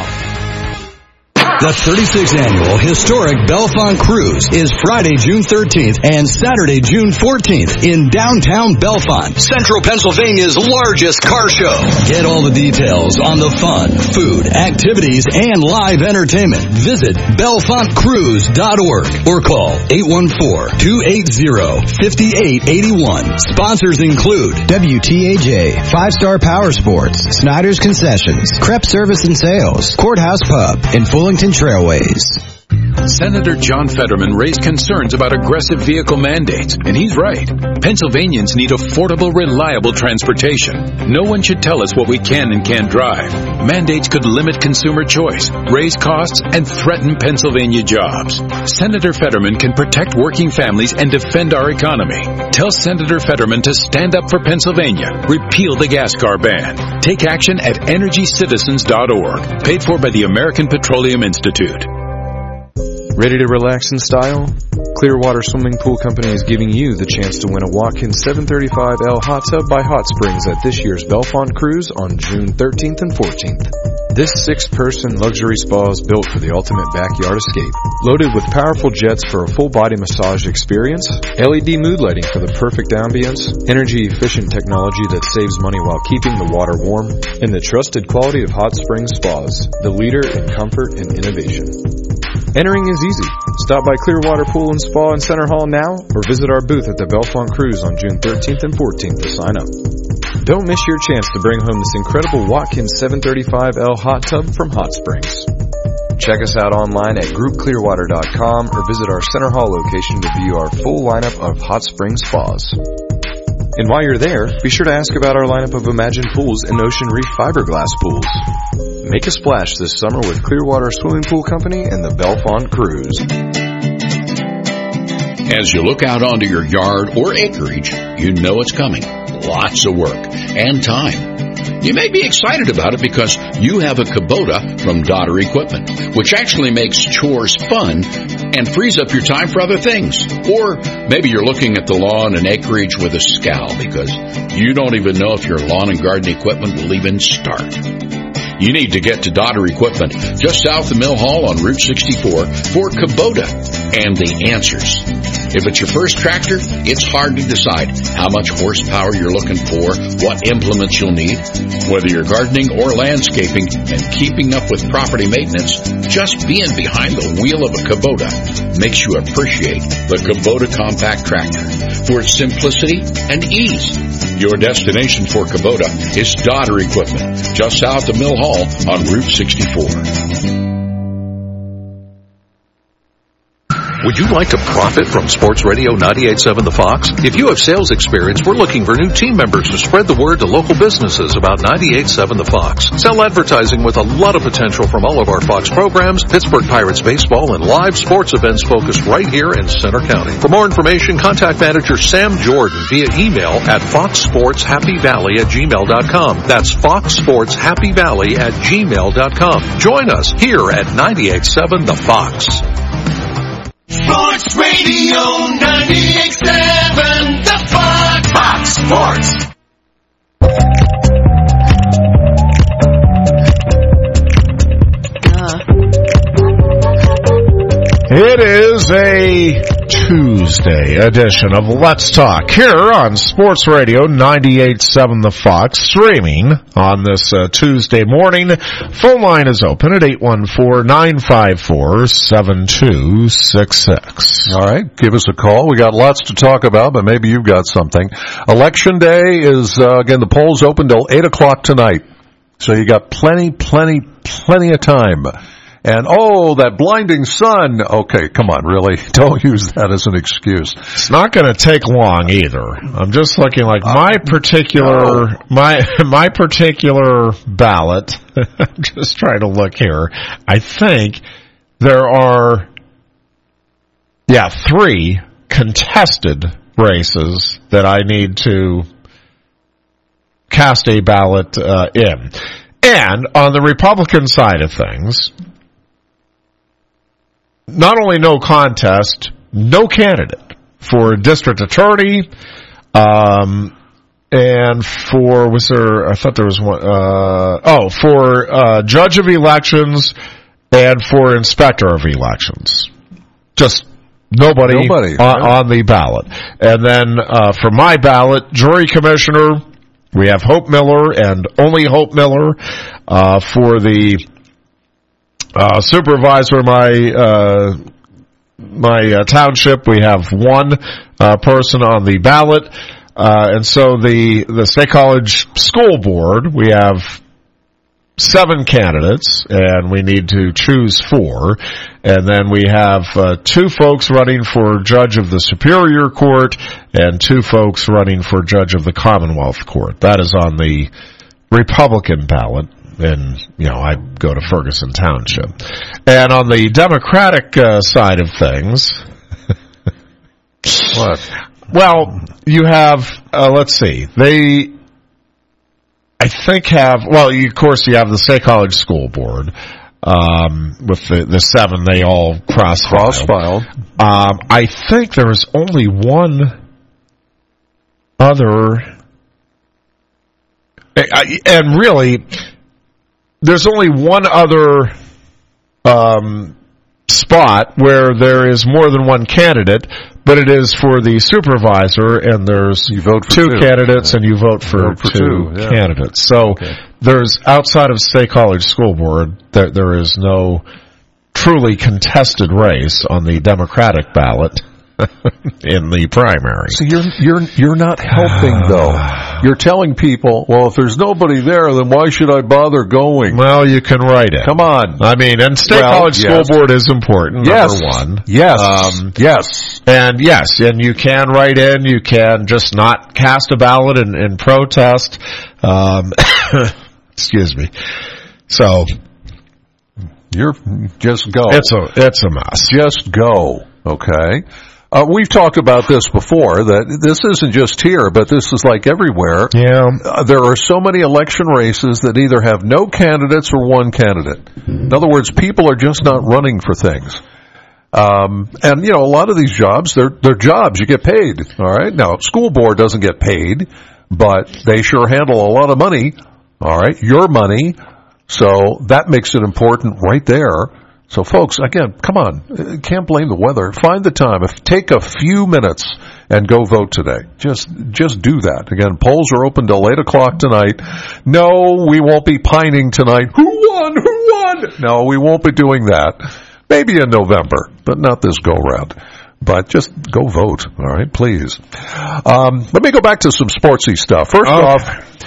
The thirty-sixth Annual Historic Belfont Cruise is Friday, June thirteenth and Saturday, June fourteenth in downtown Belfont, Central Pennsylvania's largest car show. Get all the details on the fun, food, activities, and live entertainment. Visit belfont cruise dot org or call eight one four, two eight zero, five eight eight one. Sponsors include W T A J, Five Star Power Sports, Snyder's Concessions, Crep Service and Sales, Courthouse Pub, and Fullington Trailways. Senator John Fetterman raised concerns about aggressive vehicle mandates, and he's right. Pennsylvanians need affordable, reliable transportation. No one should tell us what we can and can't drive. Mandates could limit consumer choice, raise costs, and threaten Pennsylvania jobs. Senator Fetterman can protect working families and defend our economy. Tell Senator Fetterman to stand up for Pennsylvania. Repeal the gas car ban. Take action at energy citizens dot org. Paid for by the American Petroleum Institute. Ready to relax in style? Clearwater Swimming Pool Company is giving you the chance to win a Watkins seven thirty-five L hot tub by Hot Springs at this year's Belfont Cruise on June thirteenth and fourteenth. This six-person luxury spa is built for the ultimate backyard escape. Loaded with powerful jets for a full-body massage experience, L E D mood lighting for the perfect ambience, energy-efficient technology that saves money while keeping the water warm, and the trusted quality of Hot Springs Spas, the leader in comfort and innovation. Entering is easy. Stop by Clearwater Pool and Spa in Center Hall now or visit our booth at the Belfont Cruise on June thirteenth and fourteenth to sign up. Don't miss your chance to bring home this incredible Watkins seven thirty-five L hot tub from Hot Springs. Check us out online at group clearwater dot com or visit our Center Hall location to view our full lineup of Hot Springs spas. And while you're there, be sure to ask about our lineup of Imagine Pools and Ocean Reef fiberglass pools. Make a splash this summer with Clearwater Swimming Pool Company and the Bellefonte Cruise. As you look out onto your yard or acreage, you know it's coming. Lots of work and time. You may be excited about it because you have a Kubota from Daughter Equipment, which actually makes chores fun and frees up your time for other things. Or maybe you're looking at the lawn and acreage with a scowl because you don't even know if your lawn and garden equipment will even start. You need to get to Daughter Equipment just south of Mill Hall on Route sixty-four for Kubota and the answers. If it's your first tractor, it's hard to decide how much horsepower you're looking for, what implements you'll need. Whether you're gardening or landscaping and keeping up with property maintenance, just being behind the wheel of a Kubota makes you appreciate the Kubota Compact Tractor for its simplicity and ease. Your destination for Kubota is Daughter Equipment, just south of Mill Hall on Route sixty-four. Would you like to profit from Sports Radio ninety-eight point seven The Fox? If you have sales experience, we're looking for new team members to spread the word to local businesses about ninety-eight point seven The Fox. Sell advertising with a lot of potential from all of our Fox programs, Pittsburgh Pirates baseball, and live sports events focused right here in Center County. For more information, contact manager Sam Jordan via email at fox sports happy valley at gmail dot com. That's fox sports happy valley at gmail dot com. Join us here at ninety-eight point seven The Fox. Sports Radio ninety-eight point seven, The Fox. Fox Sports. It is a Tuesday edition of Let's Talk here on Sports Radio ninety-eight point seven The Fox, streaming on this uh, Tuesday morning. Phone line is open at eight one four, nine five four, seven two six six. All right, give us a call. We got lots to talk about, but maybe you've got something. Election Day is, uh, again, the polls open till eight o'clock tonight. So you got plenty, plenty, plenty of time. And, oh, that blinding sun. Okay, come on, really. Don't use that as an excuse. It's not going to take long either. I'm just looking like my particular, no. my, my particular ballot. I'm just trying to look here. I think there are, yeah, three contested races that I need to cast a ballot uh, in. And on the Republican side of things, not only no contest, no candidate for district attorney, um, and for, was there, I thought there was one, uh, oh, for, uh, judge of elections and for inspector of elections. Just nobody, nobody on, yeah. on the ballot. And then, uh, for my ballot, jury commissioner, we have Hope Miller and only Hope Miller, uh, for the, Uh, supervisor, my, uh, my, uh, township, we have one, uh, person on the ballot, uh, and so the, the State College School Board, we have seven candidates, and we need to choose four, and then we have, uh, two folks running for Judge of the Superior Court, and two folks running for Judge of the Commonwealth Court. That is on the Republican ballot. And, you know, I go to Ferguson Township. And on the Democratic uh, side of things, what? Well, you have, uh, let's see, they, I think have, well, you, of course, you have the State College School Board, um, with the, the seven, they all cross-filed. Cross-filed. Um, I think there is only one other, and really, there's only one other um, spot where there is more than one candidate, but it is for the supervisor, and there's you vote for two, two candidates, yeah. and you vote for, vote for two, two yeah. candidates. So okay. there's, outside of State College School Board, there, there is no truly contested race on the Democratic ballot in the primary. So you're you're you're not helping though. You're telling people, well, if there's nobody there, then why should I bother going? Well, you can write it. Come on. I mean, and State Well, College yes. School Board is important, Yes. number one. Yes. Um, yes. And yes, and you can write in, you can just not cast a ballot and, and protest. Um, excuse me. So, You're, just go. it's a, it's a mess. Just go. Okay. Uh, we've talked about this before, that this isn't just here, but this is like everywhere. Yeah. Uh, there are so many election races that either have no candidates or one candidate. In other words, people are just not running for things. Um, and, you know, a lot of these jobs, they're, they're jobs. You get paid. All right. Now, school board doesn't get paid, but they sure handle a lot of money. All right. Your money. So that makes it important right there. So folks, again, come on. Can't blame the weather. Find the time. If take a few minutes and go vote today. Just, just do that. Again, polls are open till eight o'clock tonight. No, we won't be pining tonight. Who won? Who won? No, we won't be doing that. Maybe in November, but not this go round. But just go vote. All right, please. Um, let me go back to some sportsy stuff. First Okay. off,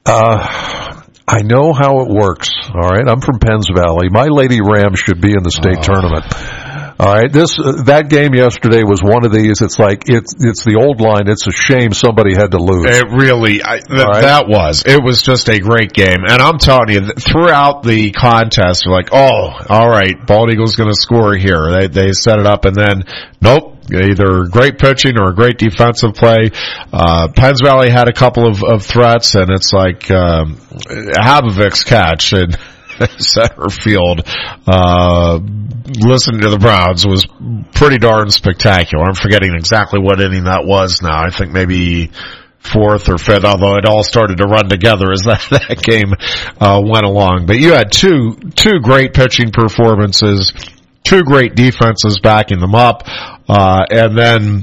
uh, I know how it works. All right, I'm from Penns Valley. My Lady Rams should be in the state Oh. tournament. All right, this uh, that game yesterday was one of these. It's like it's it's the old line. It's a shame somebody had to lose. It really, I, th- All right. that was, it was just a great game. And I'm telling you, th- throughout the contest, you're like, oh, all right, Bald Eagle's going to score here. They, they set it up, and then, nope, either great pitching or a great defensive play. Uh, Penns Valley had a couple of, of threats, and it's like, um, Habovic's catch and center field, uh, listening to the Browns was pretty darn spectacular. I'm forgetting exactly what inning that was now. I think maybe fourth or fifth, although it all started to run together as that, that game, uh, went along. But you had two, two great pitching performances, two great defenses backing them up, uh, and then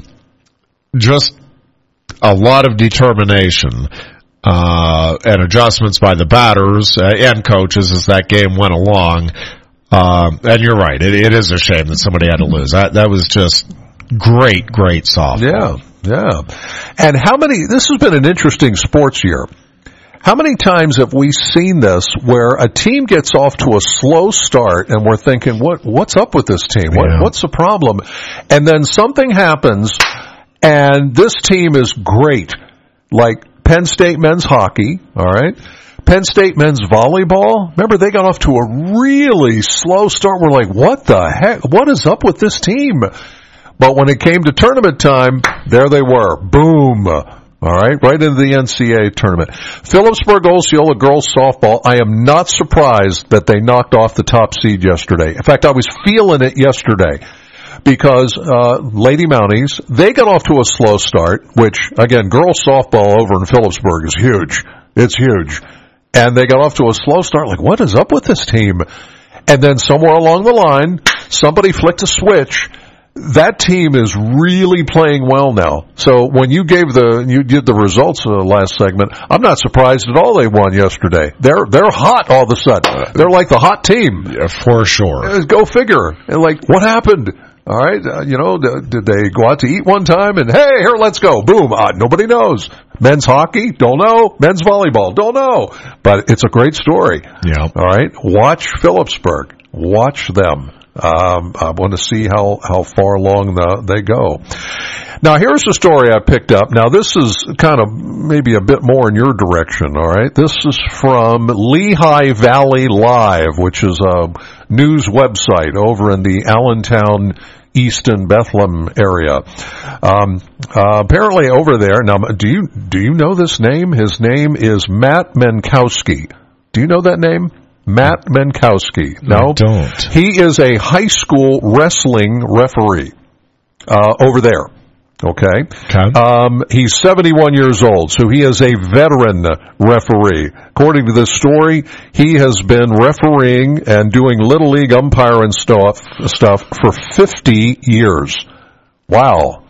just a lot of determination. Uh, and adjustments by the batters uh, and coaches as that game went along. Um, and you're right. It, it is a shame that somebody had to lose. That, that was just great, great softball. Yeah, yeah. And how many, this has been an interesting sports year. How many times have we seen this where a team gets off to a slow start and we're thinking, what, what's up with this team? What, Yeah. what's the problem? And then something happens and this team is great. Like Penn State men's hockey, all right? Penn State men's volleyball. Remember, they got off to a really slow start. We're like, what the heck? What is up with this team? But when it came to tournament time, there they were. Boom. All right, right into the N C A A tournament. Phillipsburg Osceola girls softball. I am not surprised that they knocked off the top seed yesterday. In fact, I was feeling it yesterday. Because uh Lady Mounties, they got off to a slow start, which, again, girls softball over in Phillipsburg is huge. It's huge. And they got off to a slow start, like, what is up with this team? And then somewhere along the line, somebody flicked a switch. That team is really playing well now. So when you gave the, you did the results of the last segment, I'm not surprised at all they won yesterday. They're, they're hot all of a sudden. They're like the hot team. Yeah, for sure. Uh, Go figure. And like, what happened? All right, uh, you know, d- did they go out to eat one time and, hey, here, let's go. Boom. Uh, nobody knows. Men's hockey? Don't know. Men's volleyball? Don't know. But it's a great story. Yeah. All right. Watch Phillipsburg. Watch them. Um, I want to see how, how far along the, they go. Now, here's a story I picked up. Now, this is kind of maybe a bit more in your direction, all right? This is from Lehigh Valley Live, which is a news website over in the Allentown, Easton, Bethlehem area. Um, uh, apparently over there, now, do you, do you know this name? His name is Matt Menkowski. Do you know that name? Matt Menkowski. No? I don't. He is a high school wrestling referee, uh, over there. Okay. Okay. Um, he's seventy-one years old, so he is a veteran referee. According to this story, he has been refereeing and doing Little League umpiring stuff, stuff for fifty years. Wow.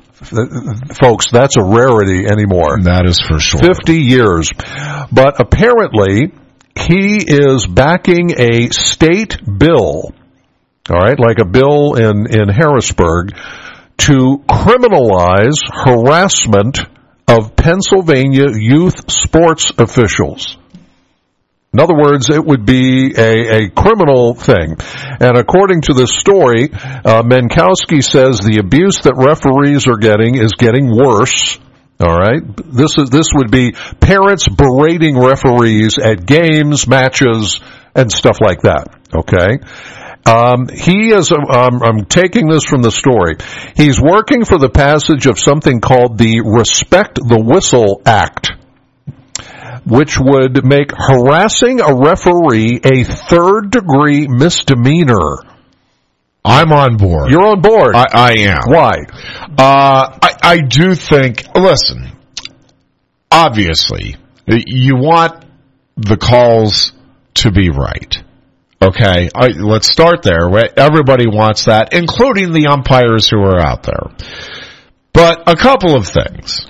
Folks, that's a rarity anymore. That is for sure. fifty years. But apparently, he is backing a state bill, all right, like a bill in, in Harrisburg, to criminalize harassment of Pennsylvania youth sports officials. In other words, it would be a, a criminal thing. And according to this story, uh, Menkowski says the abuse that referees are getting is getting worse. All right? This is this would be parents berating referees at games, matches, and stuff like that. Okay? Um, he is, um, I'm taking this from the story. He's working for the passage of something called the Respect the Whistle Act, which would make harassing a referee a third-degree misdemeanor. I'm on board. You're on board. I, I am. Why? Uh, I, I do think, listen, obviously, you want the calls to be right. Okay, I, let's start there. Everybody wants that, including the umpires who are out there. But a couple of things.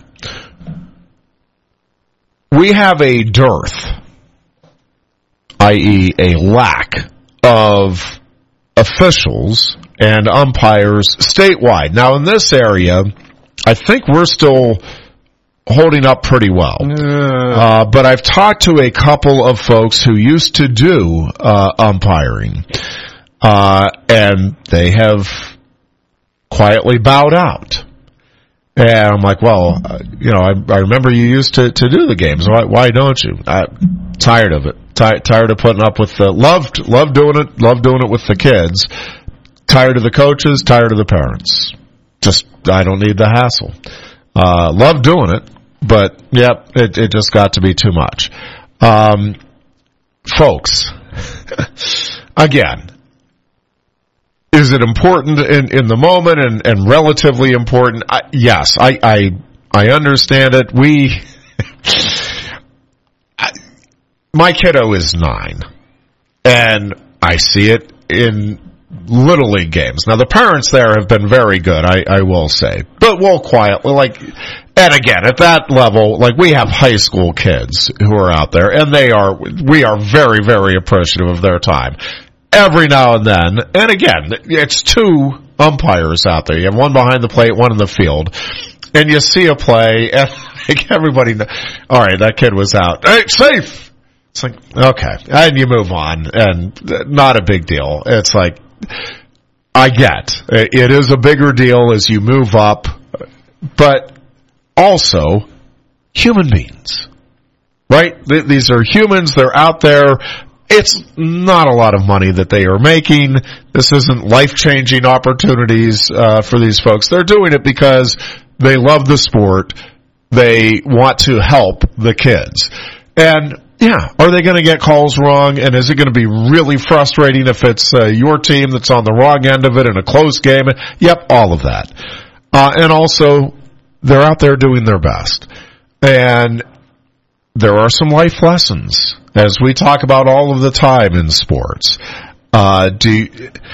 We have a dearth, that is a lack of officials and umpires statewide. Now, in this area, I think we're still holding up pretty well. Uh, but I've talked to a couple of folks who used to do uh, umpiring, uh, and they have quietly bowed out. And I'm like, well, uh, you know, I, I remember you used to, to do the games. Why, why don't you? I'm tired of it. Ti- tired of putting up with the, loved, loved doing it, loved doing it with the kids. Tired of the coaches, tired of the parents. Just, I don't need the hassle. Uh, love doing it, but yep, it, it just got to be too much. Um, folks, again, is it important in, in the moment and, and relatively important? I, yes, I, I, I understand it. We, I, my kiddo is nine, and I see it in Little League games. Now, the parents there have been very good, I, I will say. But we'll quietly, like, and again, at that level, like, we have high school kids who are out there, and they are, we are very, very appreciative of their time. Every now and then, and again, it's two umpires out there. You have one behind the plate, one in the field, and you see a play, and like, everybody, all right, that kid was out. Hey, safe! It's like, okay, and you move on, and not a big deal. It's like, I get, it is a bigger deal as you move up, but also, human beings, right? These are humans, they're out there. It's not a lot of money that they are making. This isn't life-changing opportunities uh, for these folks. They're doing it because they love the sport. They want to help the kids. And, yeah, are they going to get calls wrong? And is it going to be really frustrating if it's uh, your team that's on the wrong end of it in a close game? Yep, all of that. Uh, and also, they're out there doing their best. And there are some life lessons, as we talk about all of the time in sports. Uh, do you,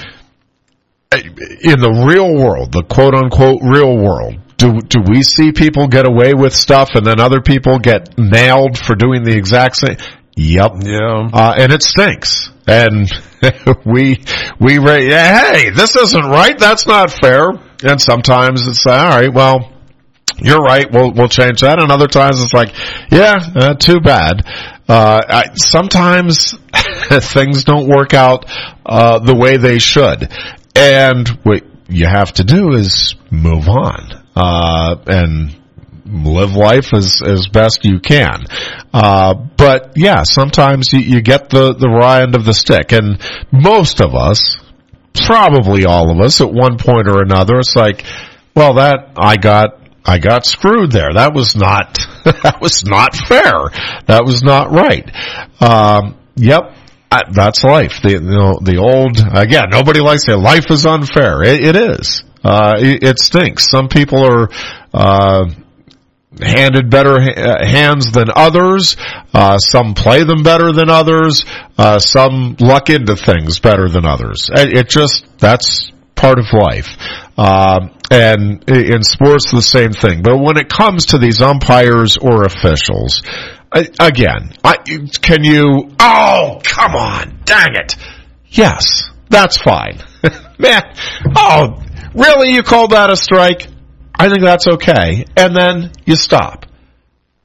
in the real world, the quote-unquote real world, do do we see people get away with stuff and then other people get nailed for doing the exact same? Yep. Yeah. Uh, and it stinks. And we, we, hey, this isn't right. That's not fair. And sometimes it's, all right, well, you're right. We'll, we'll change that. And other times it's like, yeah, uh, too bad. Uh, I, sometimes things don't work out, uh, the way they should. And what you have to do is move on, uh, and live life as, as best you can. Uh, but yeah, sometimes you, you get the, the raw end of the stick. And most of us, probably all of us at one point or another, it's like, well, that, I got, I got screwed there. That was not, that was not fair. That was not right. Um, yep, I, that's life. The, you know, the old, again, nobody likes it. Life is unfair. It, it is. Uh, it, it stinks. Some people are, uh, handed better ha- hands than others. Uh, some play them better than others. Uh, some luck into things better than others. It, it just, that's part of life. Um, and in sports, the same thing. But when it comes to these umpires or officials, I, again, I, can you, oh, come on, dang it. Yes, that's fine. Man, oh, really, you called that a strike? I think that's okay. And then you stop.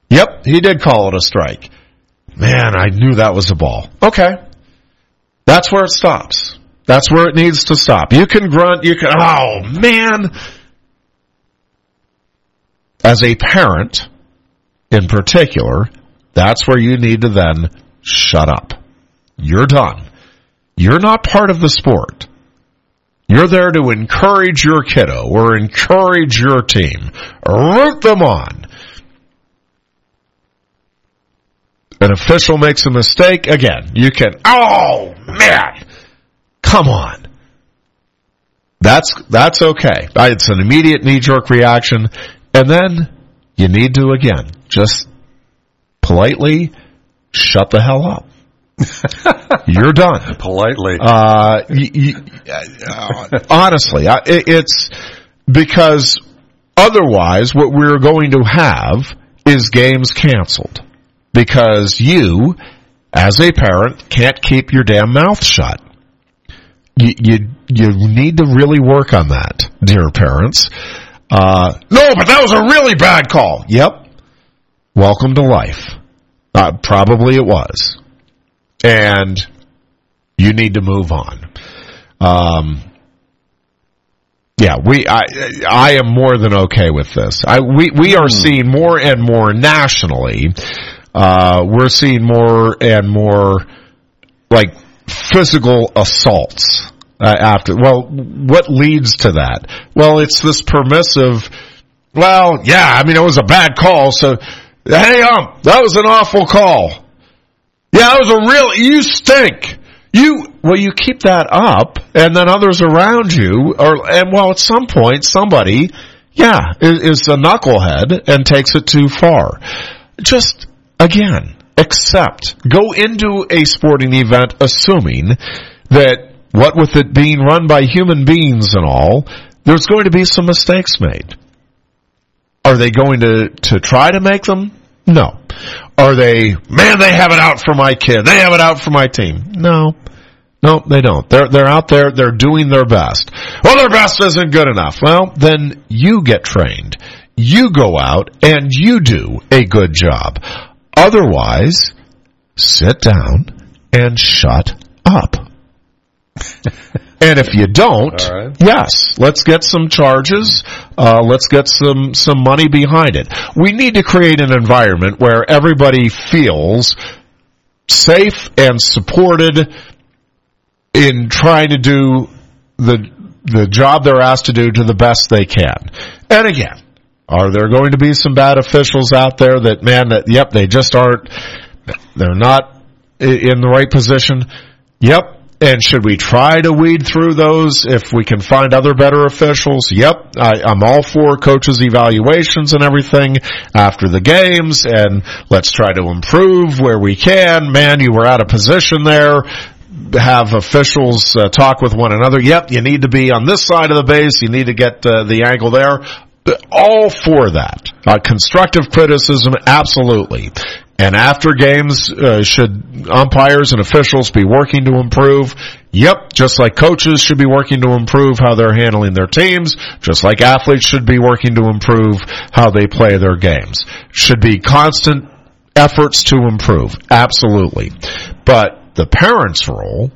Yep, he did call it a strike. Man, I knew that was a ball. Okay. That's where it stops. That's where it needs to stop. You can grunt, you can, oh man. As a parent, in particular, that's where you need to then shut up. You're done. You're not part of the sport. You're there to encourage your kiddo or encourage your team. Root them on. An official makes a mistake, again, you can, oh man, come on. That's, that's okay. It's an immediate knee-jerk reaction, and then you need to, again, just politely shut the hell up. You're done. Politely. Uh, y- y- uh, honestly, I, it, it's because otherwise what we're going to have is games canceled. Because you, as a parent, can't keep your damn mouth shut. You, you, you need to really work on that, dear parents. Uh, no, but that was a really bad call. Yep. Welcome to life. Uh, probably it was. And you need to move on. Um, yeah, we, I, I am more than okay with this. I, we, we are seeing more and more nationally. Uh, we're seeing more and more, like, physical assaults uh, after. Well, what leads to that? Well, it's this permissive, well, yeah, I mean, it was a bad call, so, hey, um, that was an awful call. Yeah, that was a real, you stink. You, well, you keep that up, and then others around you, or, and well, at some point, somebody, yeah, is, is a knucklehead and takes it too far. Just, again, accept. Go into a sporting event assuming that, what with it being run by human beings and all, there's going to be some mistakes made. Are they going to, to try to make them? No. Are they, man, they have it out for my kid. They have it out for my team. No. No, they don't. They're, they're out there, they're doing their best. Well, their best isn't good enough. Well, then you get trained. You go out and you do a good job. Otherwise, sit down and shut up. And if you don't, right. Yes, let's get some charges. Uh, let's get some, some money behind it. We need to create an environment where everybody feels safe and supported in trying to do the, the job they're asked to do to the best they can. And again, are there going to be some bad officials out there that, man, that, yep, they just aren't, they're not in the right position? Yep. And should we try to weed through those if we can find other better officials? Yep. I, I'm all for coaches' evaluations and everything after the games, and let's try to improve where we can. Man, you were out of position there. Have officials uh, talk with one another. Yep, you need to be on this side of the base. You need to get uh, the angle there. All for that. Uh, constructive criticism, absolutely. And after games, uh, should umpires and officials be working to improve? Yep, just like coaches should be working to improve how they're handling their teams, just like athletes should be working to improve how they play their games. Should be constant efforts to improve, absolutely. But the parent's role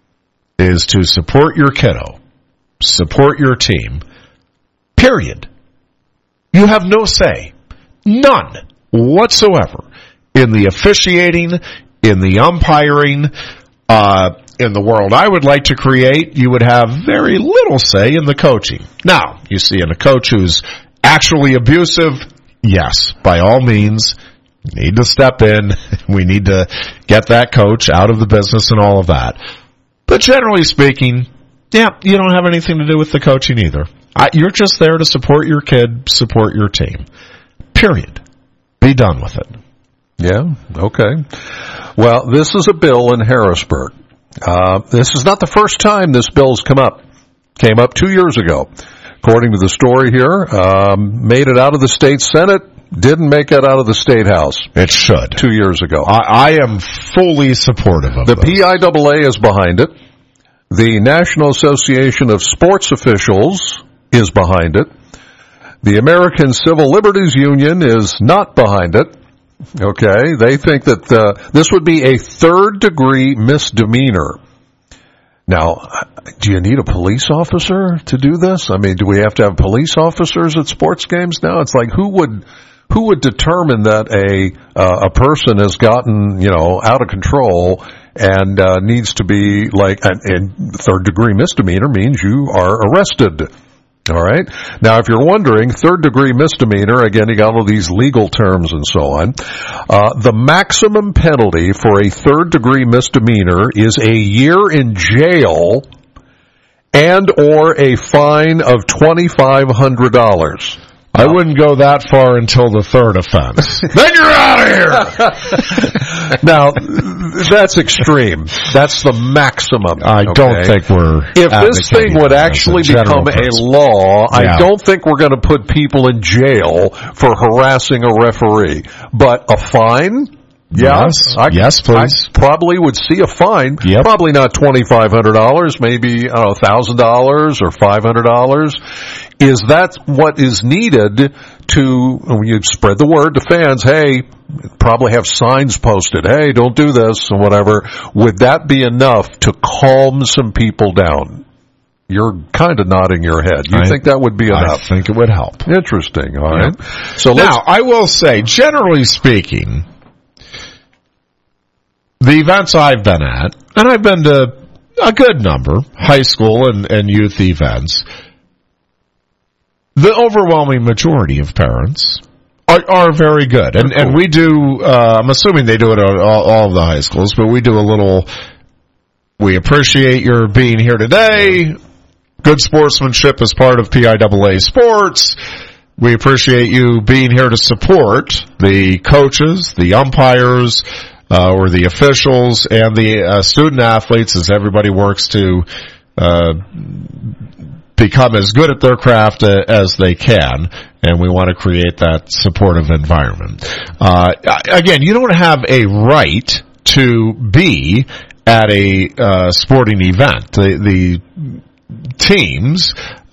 is to support your kiddo, support your team, period. You have no say, none whatsoever, in the officiating, in the umpiring, uh, in the world I would like to create. You would have very little say in the coaching. Now, you see in a coach who's actually abusive, yes, by all means, you need to step in. We need to get that coach out of the business and all of that. But generally speaking, yeah, you don't have anything to do with the coaching either. I, you're just there to support your kid, support your team. Period. Be done with it. Yeah, okay. Well, this is a bill in Harrisburg. Uh, this is not the first time this bill's come up. Came up two years ago. According to the story here, um, made it out of the state Senate, didn't make it out of the state house. It should. Two years ago. I, I am fully supportive of the this. P I A A is behind it. The National Association of Sports Officials is behind it. The American Civil Liberties Union is not behind it. Okay, they think that uh, this would be a third-degree misdemeanor. Now, do you need a police officer to do this? I mean, do we have to have police officers at sports games now? It's like, who would who would determine that a uh, a person has gotten, you know, out of control and uh, needs to be like, and, and third-degree misdemeanor means you are arrested. All right. Now, if you're wondering, third-degree misdemeanor, again, you got all these legal terms and so on. Uh, the maximum penalty for a third-degree misdemeanor is a year in jail and or a fine of twenty-five hundred dollars. I wouldn't go that far until the third offense. Then you're out of here! Now, that's extreme. That's the maximum. I okay? don't think we're... If this thing would actually become a law, yeah. I don't think we're going to put people in jail for harassing a referee. But a fine? Yeah, yes, I, yes, please. I probably would see a fine. Yep. Probably not twenty-five hundred dollars, maybe, I don't know, one thousand dollars or five hundred dollars. Is that what is needed to, when you spread the word to fans, hey, probably have signs posted, hey, don't do this, or whatever. Would that be enough to calm some people down? You're kind of nodding your head. You I, think that would be enough? I think it would help. Interesting, all right. Yeah. So now, I will say, generally speaking, the events I've been at, and I've been to a good number, high school and, and youth events, the overwhelming majority of parents are, are very good. And, and we do, uh, I'm assuming they do it at all, all of the high schools, but we do a little, we appreciate your being here today. Good sportsmanship as part of P I A A sports. We appreciate you being here to support the coaches, the umpires, Uh, or the officials and the uh, student athletes as everybody works to uh, become as good at their craft uh, as they can, and we want to create that supportive environment. Uh, again, you don't have a right to be at a uh, sporting event. The, the teams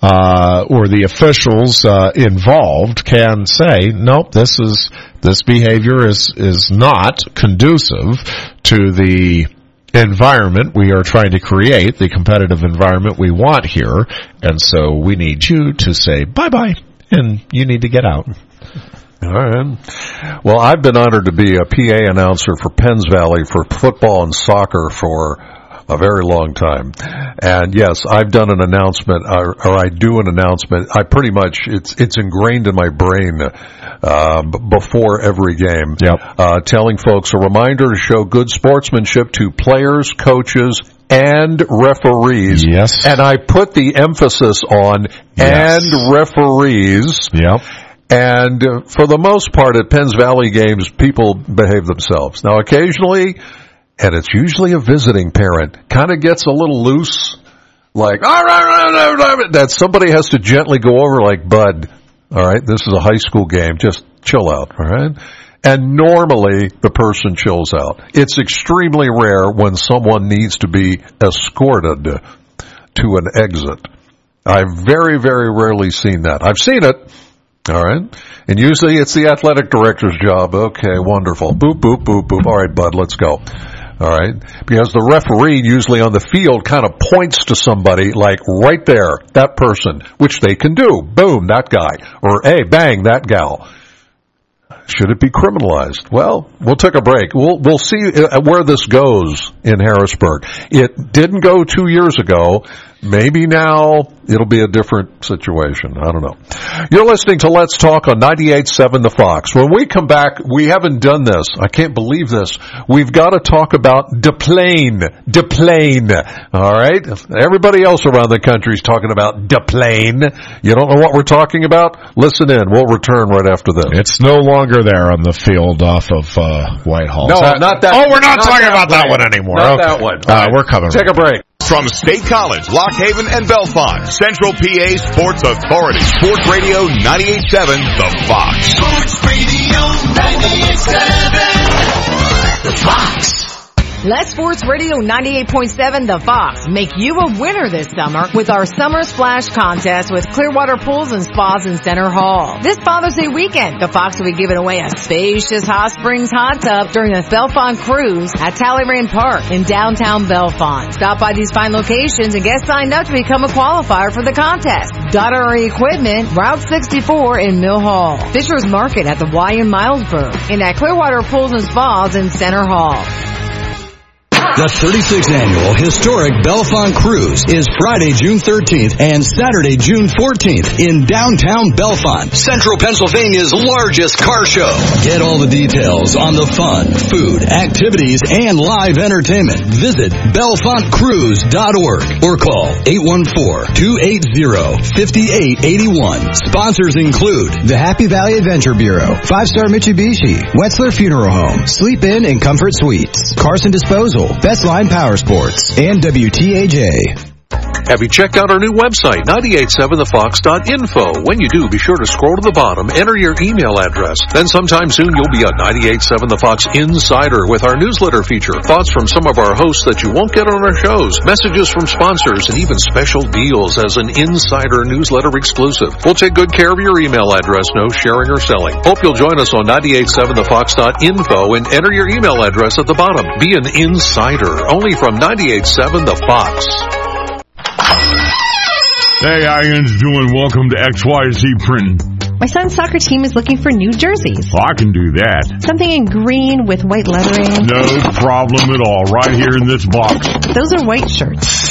uh, or the officials uh, involved can say, nope, this is this behavior is is not conducive to the environment we are trying to create, the competitive environment we want here, and so we need you to say bye-bye, and you need to get out. All right. Well, I've been honored to be a P A announcer for Penns Valley for football and soccer for a very long time. And yes, I've done an announcement, or, or I do an announcement. I pretty much, it's it's ingrained in my brain uh, b- before every game. Yep. Uh, telling folks a reminder to show good sportsmanship to players, coaches, and referees. Yes. And I put the emphasis on yes. and referees. Yep. And uh, for the most part at Penns Valley games, people behave themselves. Now, occasionally, and it's usually a visiting parent, kind of gets a little loose, like, all right, all right, all right, that somebody has to gently go over like, bud, all right, this is a high school game, just chill out, all right? And normally the person chills out. It's extremely rare when someone needs to be escorted to an exit. I've very, very rarely seen that. I've seen it. All right. And usually it's the athletic director's job. Okay, wonderful. Boop, boop, boop, boop. All right, bud, let's go. All right. Because the referee usually on the field kind of points to somebody like right there, that person, which they can do. Boom, that guy. Or, hey, bang, that gal. Should it be criminalized? Well, we'll take a break. We'll we'll see where this goes in Harrisburg. It didn't go two years ago. Maybe now it'll be a different situation. I don't know. You're listening to Let's Talk on ninety-eight point seven The Fox. When we come back, we haven't done this. I can't believe this. We've got to talk about Deplane. Deplane. All right? Everybody else around the country is talking about Deplane. You don't know what we're talking about? Listen in. We'll return right after this. It's no longer there on the field off of uh, Whitehall. No, that, not that. Oh, we're not, not talking that about way. that one anymore. Not okay. that one. Uh, right. We're coming. Take a break. From State College, Lock Haven, and Bellefonte, Central P A Sports Authority, Sports Radio ninety-eight point seven, The Fox. Sports Radio ninety-eight point seven, The Fox. Let Sports Radio ninety-eight point seven The Fox make you a winner this summer with our Summer Splash Contest with Clearwater Pools and Spas in Center Hall. This Father's Day weekend, the Fox will be giving away a spacious hot springs hot tub during the Bellefonte Cruise at Talleyrand Park in downtown Bellefonte. Stop by these fine locations and get signed up to become a qualifier for the contest. Daughtery Equipment, Route sixty-four in Mill Hall. Fisher's Market at the Y in Milesburg. And at Clearwater Pools and Spas in Center Hall. The thirty-sixth Annual Historic Bellefonte Cruise is Friday, June thirteenth and Saturday, June fourteenth in downtown Bellefonte, Central Pennsylvania's largest car show. Get all the details on the fun, food, activities, and live entertainment. Visit bellefonte cruise dot org or call eight one four, two eight zero, five eight eight one. Sponsors include the Happy Valley Adventure Bureau, Five Star Mitsubishi, Wetzler Funeral Home, Sleep Inn and Comfort Suites, Carson Disposal, Best Line Power Sports, and W T A J. Have you checked out our new website, nine eight seven the fox dot info? When you do, be sure to scroll to the bottom, enter your email address. Then sometime soon you'll be a ninety-eight seven The Fox Insider with our newsletter feature. Thoughts from some of our hosts that you won't get on our shows, messages from sponsors, and even special deals as an Insider newsletter exclusive. We'll take good care of your email address, no sharing or selling. Hope you'll join us on ninety-eight seven the fox dot info and enter your email address at the bottom. Be an Insider, only from ninety-eight seven The Fox. Hey, how you doing? Welcome to X Y Z Printing. My son's soccer team is looking for new jerseys. Oh, I can do that. Something in green with white lettering. No problem at all. Right here in this box. Those are white shirts.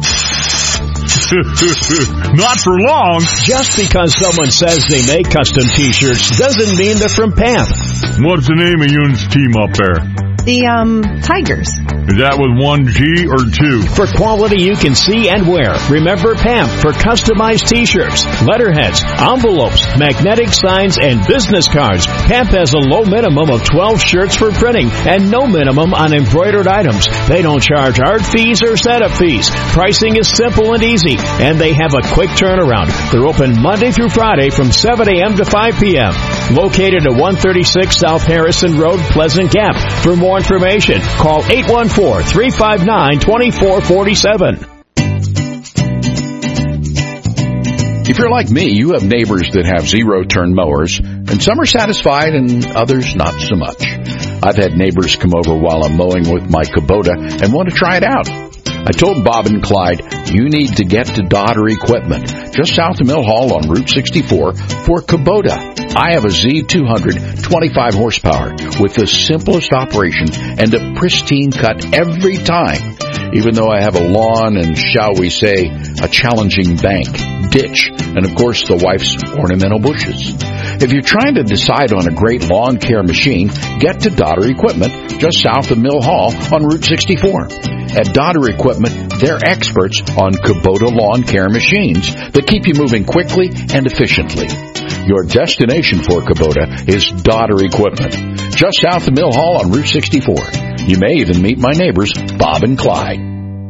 Not for long. Just because someone says they make custom T-shirts doesn't mean they're from P A M P. What's the name of Yoon's team up there? The, um, Tigers. Is that with one G or two? For quality you can see and wear, remember P A M P for customized T-shirts, letterheads, envelopes, magnetic signs, and business cards. P A M P has a low minimum of twelve shirts for printing and no minimum on embroidered items. They don't charge art fees or setup fees. Pricing is simple and easy, and they have a quick turnaround. They're open Monday through Friday from seven a.m. to five p.m. Located at one thirty-six South Harrison Road, Pleasant Gap. For more information, call eight one four, three five nine, two four four seven. If you're like me, you have neighbors that have zero-turn mowers, and some are satisfied and others not so much. I've had neighbors come over while I'm mowing with my Kubota and want to try it out. I told Bob and Clyde, you need to get to Daughtery Equipment, just south of Mill Hall on Route sixty-four, for Kubota. I have a Z two hundred, twenty-five horsepower, with the simplest operation and a pristine cut every time, even though I have a lawn and, shall we say, a challenging bank, ditch, and of course the wife's ornamental bushes. If you're trying to decide on a great lawn care machine, get to Daughtery Equipment, just south of Mill Hall on Route sixty-four. At Daughtery Equipment, they're experts on Kubota lawn care machines that keep you moving quickly and efficiently. Your destination for Kubota is Daughtery Equipment, just south of Mill Hall on Route sixty-four. You may even meet my neighbors, Bob and Clyde.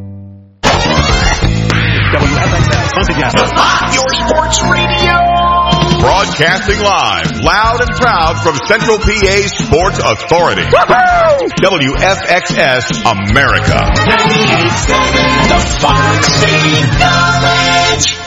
Your sports radio. Broadcasting live, loud and proud from Central P A Sports Authority. Woo-hoo! W F X S America. ninety-eight seven The Fox Knowledge.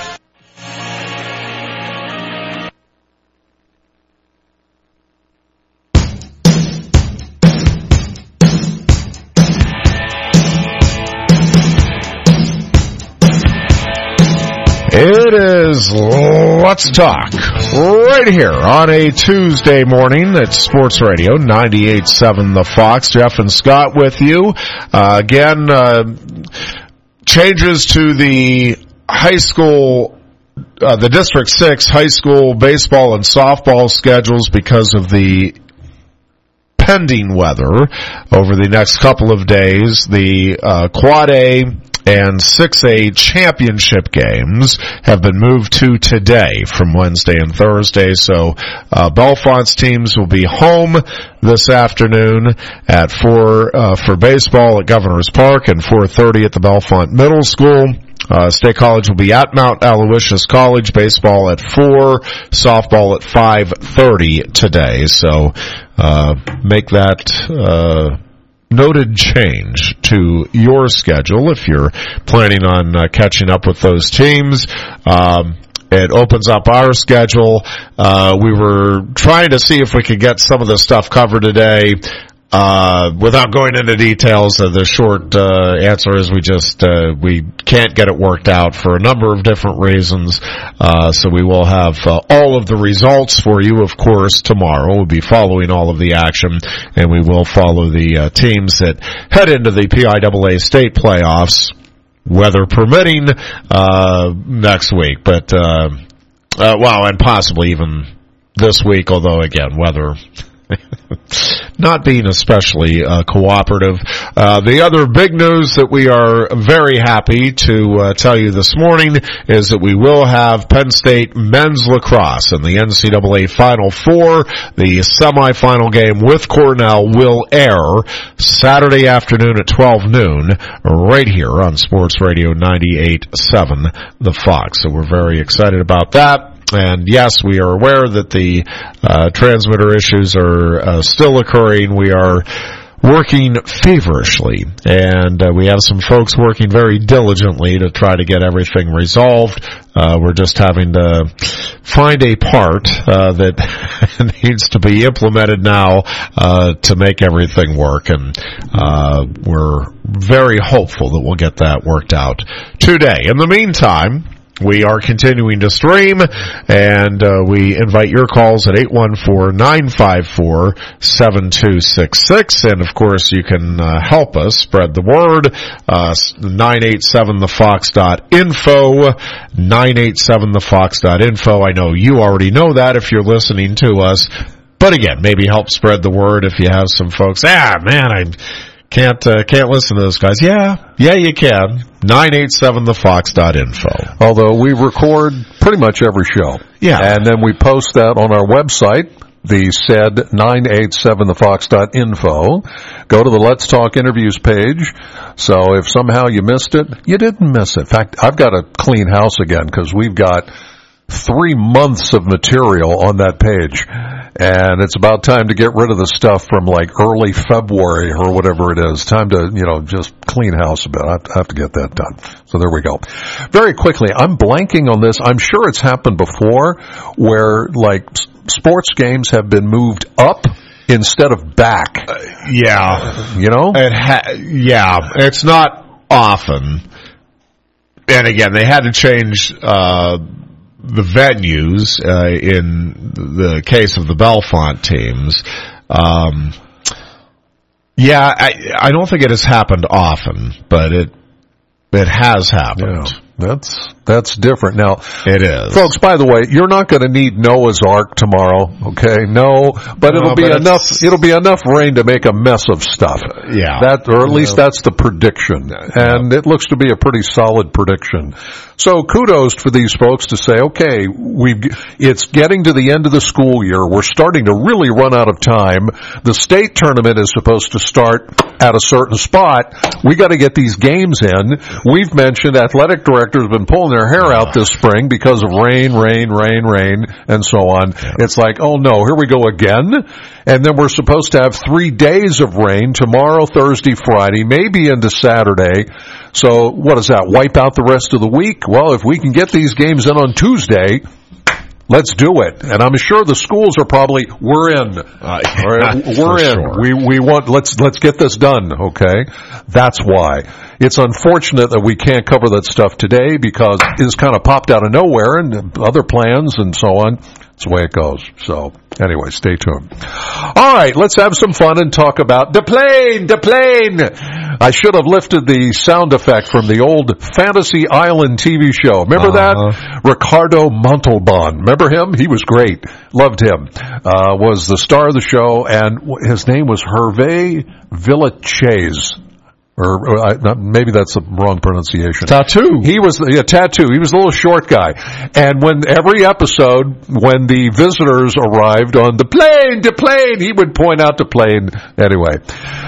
It is Let's Talk right here on a Tuesday morning at Sports Radio ninety-eight point seven The Fox. Jeff and Scott with you. Uh, again, uh, changes to the high school, uh, the District six high school baseball and softball schedules because of the pending weather over the next couple of days. The uh, Quad A and six A championship games have been moved to today from Wednesday and Thursday. So uh, Bellefonte's teams will be home this afternoon at four uh, for baseball at Governor's Park and four thirty at the Bellefonte Middle School. Uh, State College will be at Mount Aloysius College, baseball at four, softball at five thirty today. So uh make that uh noted change to your schedule if you're planning on uh, catching up with those teams. Um, It opens up our schedule. Uh, we were trying to see if we could get some of the stuff covered today. Uh, without going into details, uh, the short uh, answer is we just uh, we can't get it worked out for a number of different reasons. Uh, so we will have uh, all of the results for you, of course, tomorrow. We'll be following all of the action, and we will follow the uh, teams that head into the P I A A state playoffs, weather permitting, uh, next week. But, uh, uh, well, and possibly even this week, although, again, weather not being especially uh, cooperative. Uh, the other big news that we are very happy to uh, tell you this morning is that we will have Penn State men's lacrosse in the N C double A Final Four. The semifinal game with Cornell will air Saturday afternoon at twelve noon right here on Sports Radio ninety-eight point seven The Fox. So we're very excited about that. And yes, we are aware that the uh, transmitter issues are uh, still occurring. We are working feverishly, and uh, we have some folks working very diligently to try to get everything resolved. Uh, we're just having to find a part uh, that needs to be implemented now uh, to make everything work, and uh, we're very hopeful that we'll get that worked out today. In the meantime, we are continuing to stream, and uh, we invite your calls at eight one four, nine five four, seven two six six. And, of course, you can uh, help us spread the word. Uh, nine eight seven the fox dot info, nine eight seven the fox dot info. I know you already know that if you're listening to us. But, again, maybe help spread the word if you have some folks. Ah, man, I can't uh, can't listen to those guys. Yeah, yeah, you can. nine eight seven the fox dot info. Although we record pretty much every show. Yeah. And then we post that on our website, the said nine eight seven the fox dot info. Go to the Let's Talk Interviews page. So if somehow you missed it, you didn't miss it. In fact, I've got to clean house again because we've got three months of material on that page. And it's about time to get rid of the stuff from like early February or whatever it is. Time to, you know, just clean house a bit. I have to get that done. So there we go. Very quickly, I'm blanking on this. I'm sure it's happened before where like sports games have been moved up instead of back. Uh, yeah. You know? It ha- yeah. It's not often. And again, they had to change, uh, the venues, uh, in the case of the Bellefonte teams. Um, yeah, I, I don't think it has happened often, but it, it has happened. Yeah, that's, that's different. Now, it is. Folks, by the way, you're not going to need Noah's Ark tomorrow, okay? No, but it'll no, be but enough, it'll be enough rain to make a mess of stuff. Yeah. That, or at least that's the prediction. And it looks to be a pretty solid prediction. So kudos for these folks to say, okay, we've, it's getting to the end of the school year. We're starting to really run out of time. The state tournament is supposed to start at a certain spot. We got to get these games in. We've mentioned athletic directors have been pulling their hair out this spring because of rain, rain, rain, rain, and so on. It's like, oh no, here we go again. And then we're supposed to have three days of rain, tomorrow, Thursday, Friday, maybe into Saturday. So what does that, wipe out the rest of the week? Well, if we can get these games in on Tuesday, let's do it. And I'm sure the schools are probably, we're in. Uh, we're in. Sure. We, we want, let's, let's get this done, okay? That's why. It's unfortunate that we can't cover that stuff today because it's kind of popped out of nowhere and other plans and so on. That's the way it goes. So, anyway, stay tuned. All right, let's have some fun and talk about the plane, the plane. I should have lifted the sound effect from the old Fantasy Island T V show. Remember uh-huh. that? Ricardo Montalban. Remember him? He was great. Loved him. Uh, was the star of the show, and his name was Hervé Villechaize. Or, or uh, maybe that's the wrong pronunciation. Tattoo. He was the yeah, tattoo. He was the little short guy. And when every episode, when the visitors arrived on the plane, the plane, he would point out the plane. Anyway,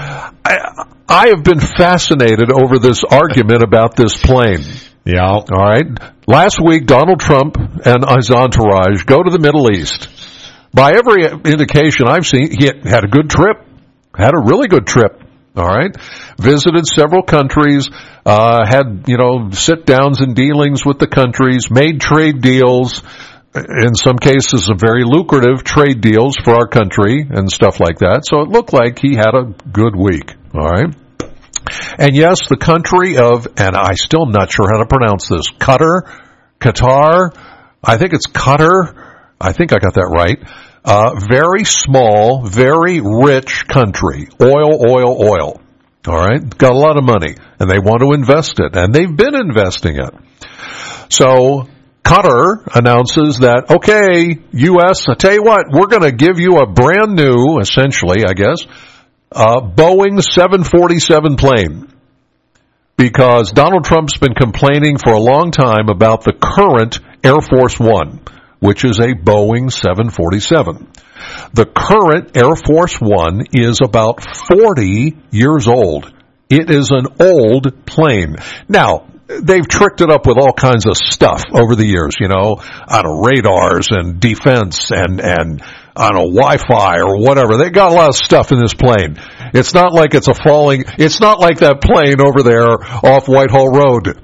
I, I have been fascinated over this argument about this plane. Yeah. All right. Last week, Donald Trump and his entourage go to the Middle East. By every indication I've seen, he had a good trip. Had a really good trip. All right, visited several countries, uh, had, you know, sit-downs and dealings with the countries, made trade deals, in some cases some very lucrative trade deals for our country and stuff like that. So it looked like he had a good week. All right. And yes, the country of, and I still am not sure how to pronounce this, Qatar, Qatar, I think it's Qatar, I think I got that right. Uh, very small, very rich country. Oil, oil, oil. All right? Got a lot of money, and they want to invest it, and they've been investing it. So, Qatar announces that, okay, U S, I tell you what, we're going to give you a brand new, essentially, I guess, uh, Boeing seven forty-seven plane. Because Donald Trump's been complaining for a long time about the current Air Force One, which is a Boeing seven forty-seven. The current Air Force One is about forty years old. It is an old plane. Now, they've tricked it up with all kinds of stuff over the years, you know, on a radars and defense and, and on a Wi-Fi or whatever. They got a lot of stuff in this plane. It's not like it's a falling, it's not like that plane over there off Whitehall Road.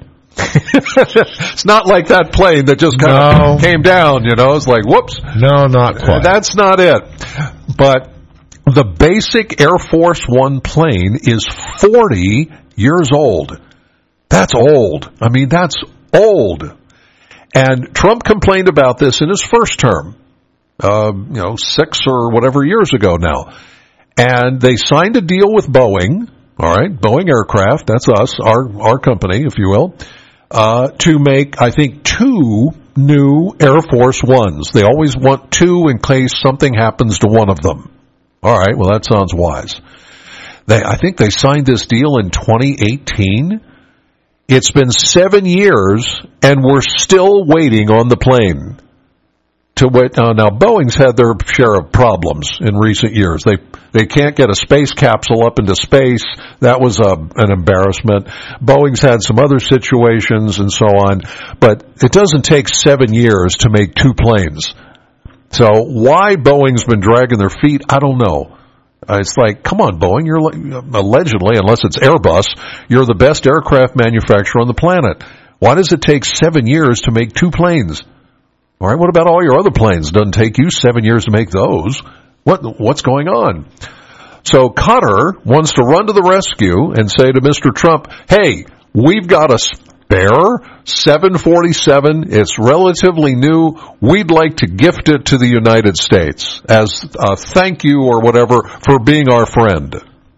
It's not like that plane that just kind no. of came down, you know. It's like, whoops. No, not quite. That's not it. But the basic Air Force One plane is forty years old. That's old. I mean, that's old. And Trump complained about this in his first term, uh, you know, six or whatever years ago now. And they signed a deal with Boeing, all right, Boeing Aircraft, that's us, our our company, if you will, uh, to make, I think, two new Air Force Ones. They always want two in case something happens to one of them. All right, well, that sounds wise. They, I think they signed this deal in twenty eighteen. It's been seven years, and we're still waiting on the plane. To wait. Uh, now, Boeing's had their share of problems in recent years. They they can't get a space capsule up into space. That was a, an embarrassment. Boeing's had some other situations and so on, but it doesn't take seven years to make two planes. So why Boeing's been dragging their feet, I don't know. Uh, it's like, come on, Boeing, you're allegedly, unless it's Airbus, you're the best aircraft manufacturer on the planet. Why does it take seven years to make two planes? All right, what about all your other planes? It doesn't take you seven years to make those. What what's going on? So Qatar wants to run to the rescue and say to Mister Trump, hey, we've got a spare seven forty-seven. It's relatively new. We'd like to gift it to the United States as a thank you or whatever for being our friend.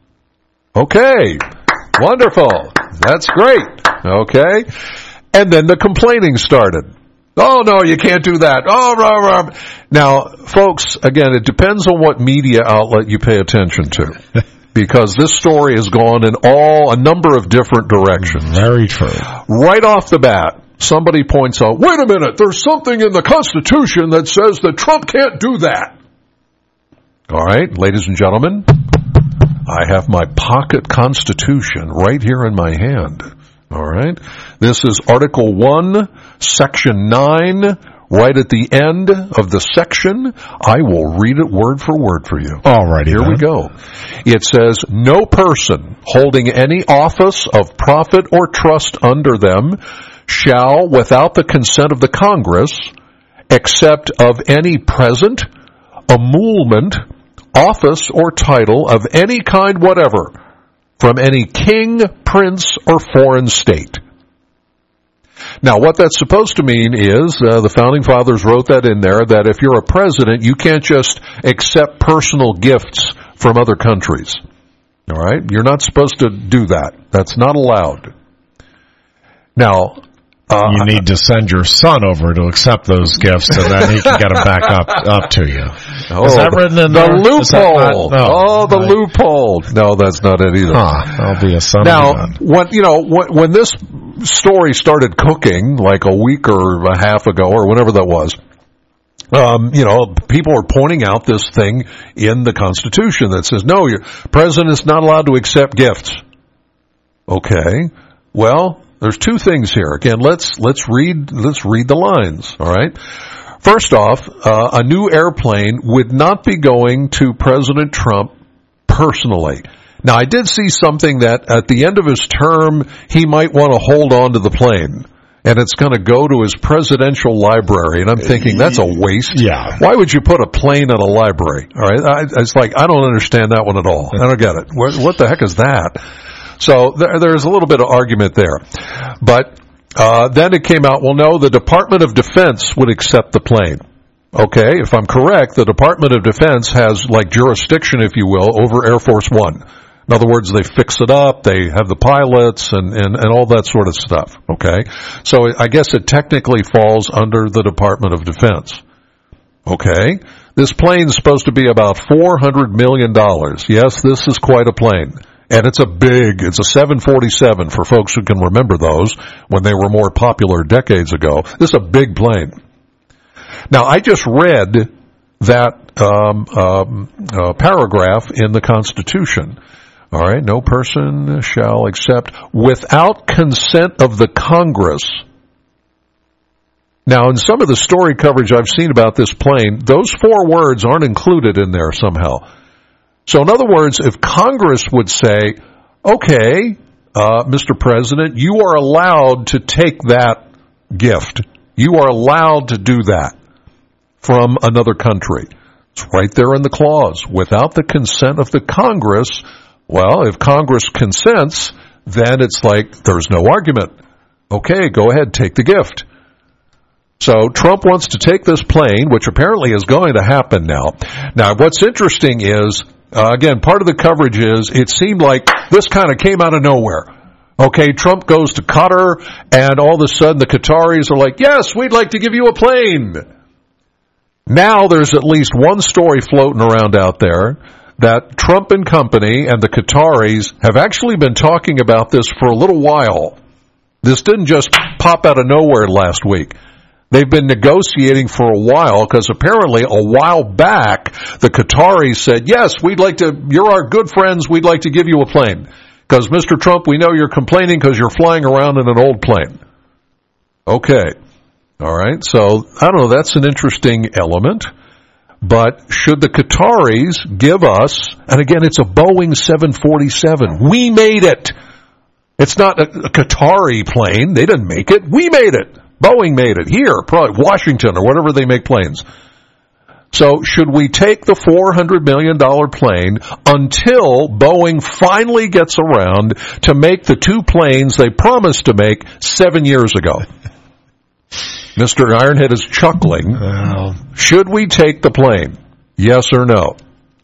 Okay, wonderful. That's great. Okay. And then the complaining started. Oh, no, you can't do that. Oh, rah, rah. Now, folks, again, it depends on what media outlet you pay attention to. Because this story has gone in all, a number of different directions. Very true. Right off the bat, somebody points out, wait a minute, there's something in the Constitution that says that Trump can't do that. All right, ladies and gentlemen, I have my pocket Constitution right here in my hand. All right. This is Article one, Section nine, right at the end of the section. I will read it word for word for you. All right. Here we go. It says, no person holding any office of profit or trust under them shall, without the consent of the Congress, accept of any present, emolument, office, or title of any kind whatever, from any king, prince, or foreign state. Now, what that's supposed to mean is, uh, the Founding Fathers wrote that in there, that if you're a president, you can't just accept personal gifts from other countries. All right? You're not supposed to do that. That's not allowed. Now, Uh, you need to send your son over to accept those gifts, and then he can get them back up up to you. Oh, is that written in the there? loophole? No. Oh, the right. loophole. No, that's not it either. Huh, I'll be a son. Now, when you know when, when this story started cooking, like a week or a half ago, or whenever that was, um, you know, people were pointing out this thing in the Constitution that says, no, your president is not allowed to accept gifts. Okay, well. There's two things here. Again, let's let's read let's read the lines. All right. First off, uh, a new airplane would not be going to President Trump personally. Now, I did see something that at the end of his term, he might want to hold on to the plane. And it's going to go to his presidential library. And I'm thinking, that's a waste. Yeah. Why would you put a plane in a library? All right. I, it's like, I don't understand that one at all. I don't get it. What, what the heck is that? So there, there's a little bit of argument there. But uh, then it came out, well, no, the Department of Defense would accept the plane. Okay. If I'm correct, the Department of Defense has like jurisdiction, if you will, over Air Force One. In other words, they fix it up, they have the pilots, and, and, and all that sort of stuff, okay? So I guess it technically falls under the Department of Defense. Okay? This plane's supposed to be about four hundred million dollars. Yes, this is quite a plane. And it's a big, it's a seven forty-seven for folks who can remember those when they were more popular decades ago. This is a big plane. Now, I just read that um, um, uh, paragraph in the Constitution. All right, no person shall accept without consent of the Congress. Now, in some of the story coverage I've seen about this plane, those four words aren't included in there somehow. So, in other words, if Congress would say, okay, uh, Mister President, you are allowed to take that gift. You are allowed to do that from another country. It's right there in the clause. Without the consent of the Congress. Well, if Congress consents, then it's like there's no argument. Okay, go ahead, take the gift. So Trump wants to take this plane, which apparently is going to happen now. Now, what's interesting is, uh, again, part of the coverage is it seemed like this kind of came out of nowhere. Okay, Trump goes to Qatar, and all of a sudden the Qataris are like, yes, we'd like to give you a plane. Now there's at least one story floating around out there that Trump and company and the Qataris have actually been talking about this for a little while. This didn't just pop out of nowhere last week. They've been negotiating for a while because apparently a while back the Qataris said, yes, we'd like to, you're our good friends, we'd like to give you a plane. Because Mister Trump, we know you're complaining because you're flying around in an old plane. Okay. All right. So, I don't know, that's an interesting element. But should the Qataris give us, and again, it's a Boeing seven forty-seven. We made it. It's not a, a Qatari plane. They didn't make it. We made it. Boeing made it. Here, probably Washington or whatever they make planes. So should we take the four hundred million dollars plane until Boeing finally gets around to make the two planes they promised to make seven years ago? Mister Ironhead is chuckling. Well, should we take the plane? Yes or no?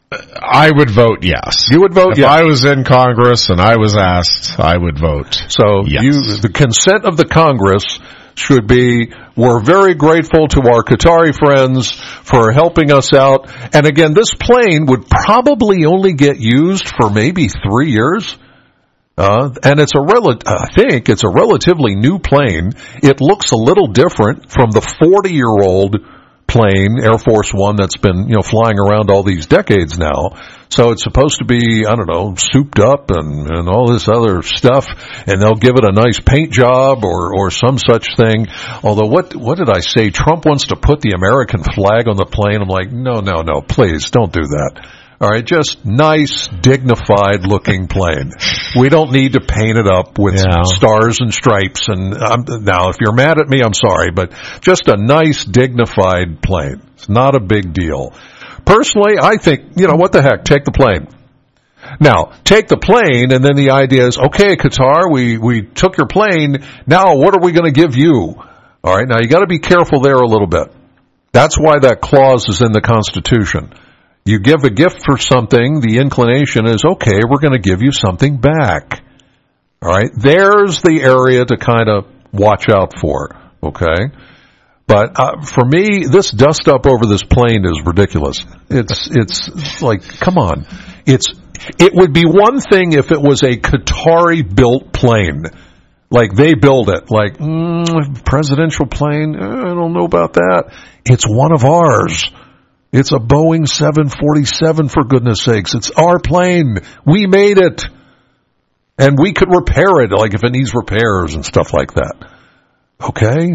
I would vote yes. You would vote if yes. If I was in Congress and I was asked, I would vote So yes. you, the consent of the Congress should be, we're very grateful to our Qatari friends for helping us out. And again, this plane would probably only get used for maybe three years. Uh, and it's a rel- I think it's a relatively new plane. It looks a little different from the forty-year-old plane, Air Force One, that's been, you know, flying around all these decades now. So it's supposed to be, I don't know, souped up and, and all this other stuff, and they'll give it a nice paint job or, or some such thing. Although, what, what did I say? Trump wants to put the American flag on the plane. I'm like, no, no, no, please don't do that. All right, just nice, dignified-looking plane. We don't need to paint it up with yeah. stars and stripes. And um, now, if you're mad at me, I'm sorry, but just a nice, dignified plane. It's not a big deal. Personally, I think, you know, what the heck, take the plane. Now, take the plane, and then the idea is, okay, Qatar, we, we took your plane. Now, what are we going to give you? All right, now you got to be careful there a little bit. That's why that clause is in the Constitution. You give a gift for something, the inclination is, okay, we're going to give you something back. All right, there's the area to kind of watch out for, okay? But uh, for me, this dust up over this plane is ridiculous. It's it's like, come on. It's it would be one thing if it was a Qatari-built plane. Like, they build it. Like, mm, presidential plane, I don't know about that. It's one of ours. It's a Boeing seven forty-seven, for goodness sakes. It's our plane. We made it. And we could repair it, like if it needs repairs and stuff like that. Okay?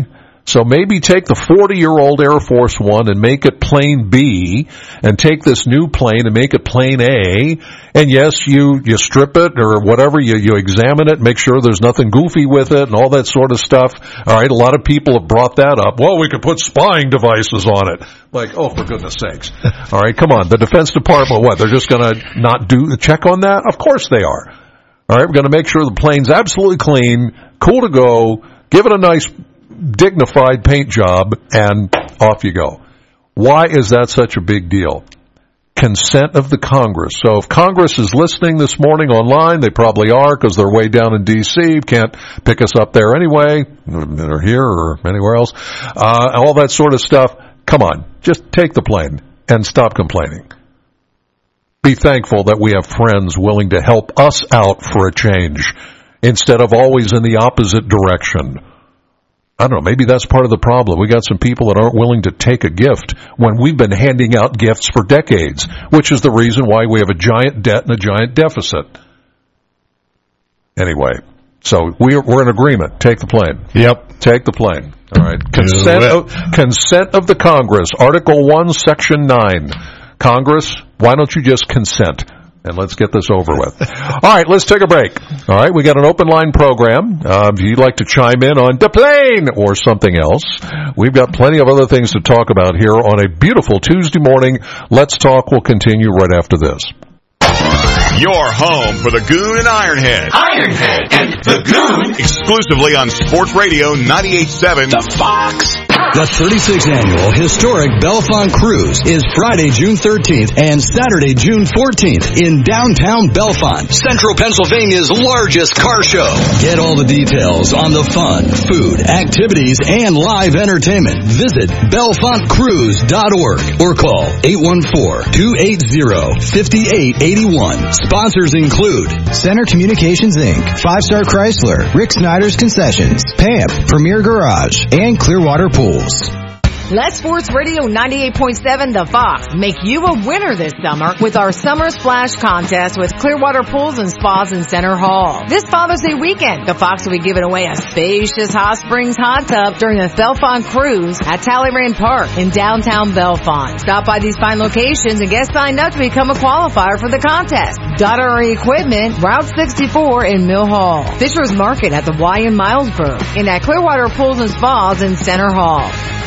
So maybe take the forty-year-old Air Force One and make it plane B, and take this new plane and make it plane A, and yes, you, you strip it or whatever, you, you examine it, make sure there's nothing goofy with it and all that sort of stuff. All right, a lot of people have brought that up. Well, we could put spying devices on it. Like, oh, for goodness sakes. All right, come on. The Defense Department, what, they're just going to not do the check on that? Of course they are. All right, we're going to make sure the plane's absolutely clean, cool to go, give it a nice dignified paint job, and off you go. Why is that such a big deal? Consent of the Congress. So if Congress is listening this morning online, they probably are because they're way down in D C, can't pick us up there anyway, or here or anywhere else, uh, all that sort of stuff. Come on, just take the plane and stop complaining. Be thankful that we have friends willing to help us out for a change instead of always in the opposite direction. I don't know, maybe that's part of the problem. We got some people that aren't willing to take a gift when we've been handing out gifts for decades, which is the reason why we have a giant debt and a giant deficit. Anyway, so we're, we're in agreement. Take the plane. Yep. Take the plane. All right. Consent of, consent of the Congress. Article one, Section nine. Congress, why don't you just consent? And let's get this over with. All right, let's take a break. All right, we got an open line program. Uh, if you'd like to chime in on the plane or something else, we've got plenty of other things to talk about here on a beautiful Tuesday morning. Let's Talk will continue right after this. Your home for the Goon and Ironhead. Ironhead and the Goon. Exclusively on Sports Radio ninety-eight point seven. The Fox. The thirty-sixth Annual Historic Bellefonte Cruise is Friday, June thirteenth and Saturday, June fourteenth in downtown Bellefonte, Central Pennsylvania's largest car show. Get all the details on the fun, food, activities, and live entertainment. Visit bellefonte cruise dot org or call eight one four, two eight zero, five eight eight one. Sponsors include Center Communications Incorporated, Five Star Chrysler, Rick Snyder's Concessions, P A M P, Premier Garage, and Clearwater Pools. Let Sports Radio ninety-eight point seven The Fox make you a winner this summer with our Summer Splash Contest with Clearwater Pools and Spas in Center Hall. This Father's Day weekend, the Fox will be giving away a spacious hot springs hot tub during the Bellefonte Cruise at Talleyrand Park in downtown Bellefonte. Stop by these fine locations and get signed up to become a qualifier for the contest. Daughtery Equipment, Route sixty-four in Mill Hall. Fisher's Market at the Y in Milesburg. And at Clearwater Pools and Spas in Center Hall.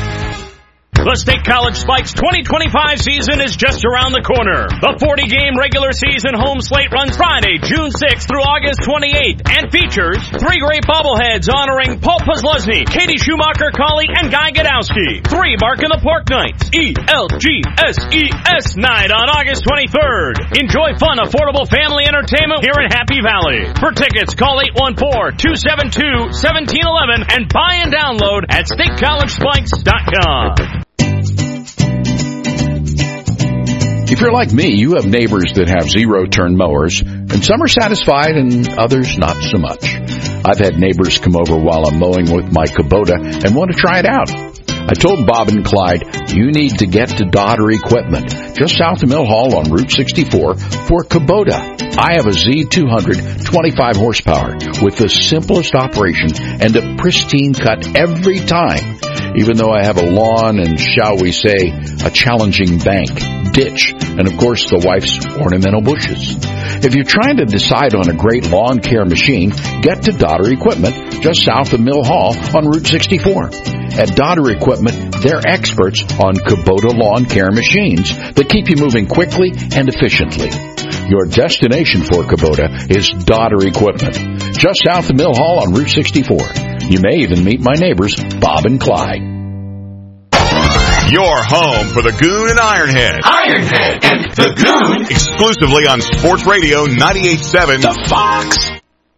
The State College Spikes twenty twenty-five season is just around the corner. The forty-game regular season home slate runs Friday, June sixth through August twenty-eighth and features three great bobbleheads honoring Paul Posluszny, Katie Schumacher-Colley, and Guy Gadowski. Three Mark in the Pork Nights, E L G S E S night on August twenty-third. Enjoy fun, affordable family entertainment here in Happy Valley. For tickets, call eight one four, two seven two, one seven one one and buy and download at state college spikes dot com. If you're like me, you have neighbors that have zero-turn mowers, and some are satisfied and others not so much. I've had neighbors come over while I'm mowing with my Kubota and want to try it out. I told Bob and Clyde, you need to get to Daughtery Equipment, just south of Mill Hall on Route sixty-four, for Kubota. I have a Z two hundred, twenty-five horsepower, with the simplest operation and a pristine cut every time, even though I have a lawn and, shall we say, a challenging bank, ditch, and of course the wife's ornamental bushes. If you're trying to decide on a great lawn care machine, get to Daughtery Equipment, just south of Mill Hall on Route sixty-four. At Daughtery Equipment, they're experts on Kubota lawn care machines that keep you moving quickly and efficiently. Your destination for Kubota is Daughtery Equipment, just south of Mill Hall on Route sixty-four. You may even meet my neighbors, Bob and Clyde. Your home for the Goon and Ironhead. Ironhead and the Goon. Exclusively on Sports Radio ninety-eight point seven. The Fox.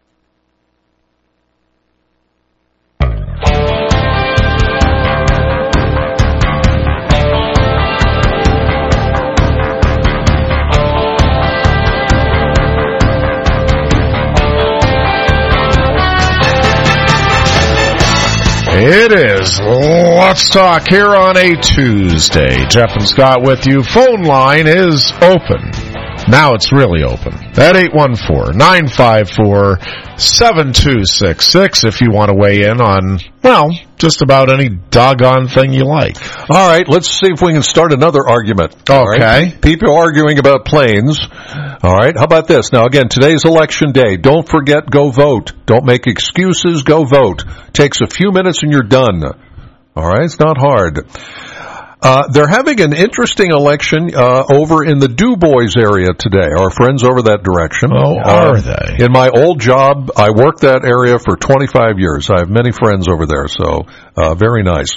It is Let's Talk here on a Tuesday. Jeff and Scott with you. Phone line is open. Now it's really open at eight one four, nine five four, seven two six six if you want to weigh in on, well, just about any doggone thing you like. All right, let's see if we can start another argument. All Okay. right? People arguing about planes. All right, how about this? Now, again, today's election day. Don't forget, go vote. Don't make excuses, go vote. Takes a few minutes and you're done. All right, it's not hard. Uh, they're having an interesting election uh, over in the Du Bois area today. Our friends over that direction. Oh, uh, are they? In my old job, I worked that area for twenty-five years. I have many friends over there, so uh, very nice.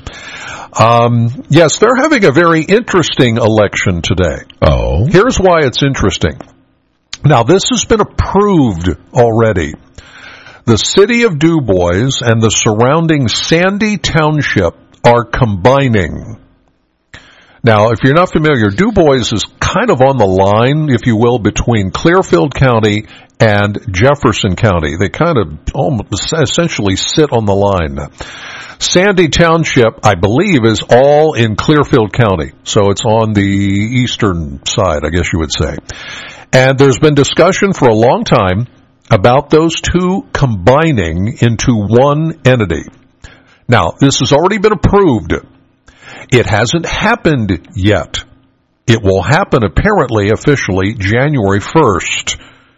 Um, yes, they're having a very interesting election today. Oh. Here's why it's interesting. Now, this has been approved already. The city of Du Bois and the surrounding Sandy Township are combining. Now, if you're not familiar, Du Bois is kind of on the line, if you will, between Clearfield County and Jefferson County. They kind of almost essentially sit on the line. Sandy Township, I believe, is all in Clearfield County, so it's on the eastern side, I guess you would say. And there's been discussion for a long time about those two combining into one entity. Now, this has already been approved. It hasn't happened yet. It will happen apparently officially January first.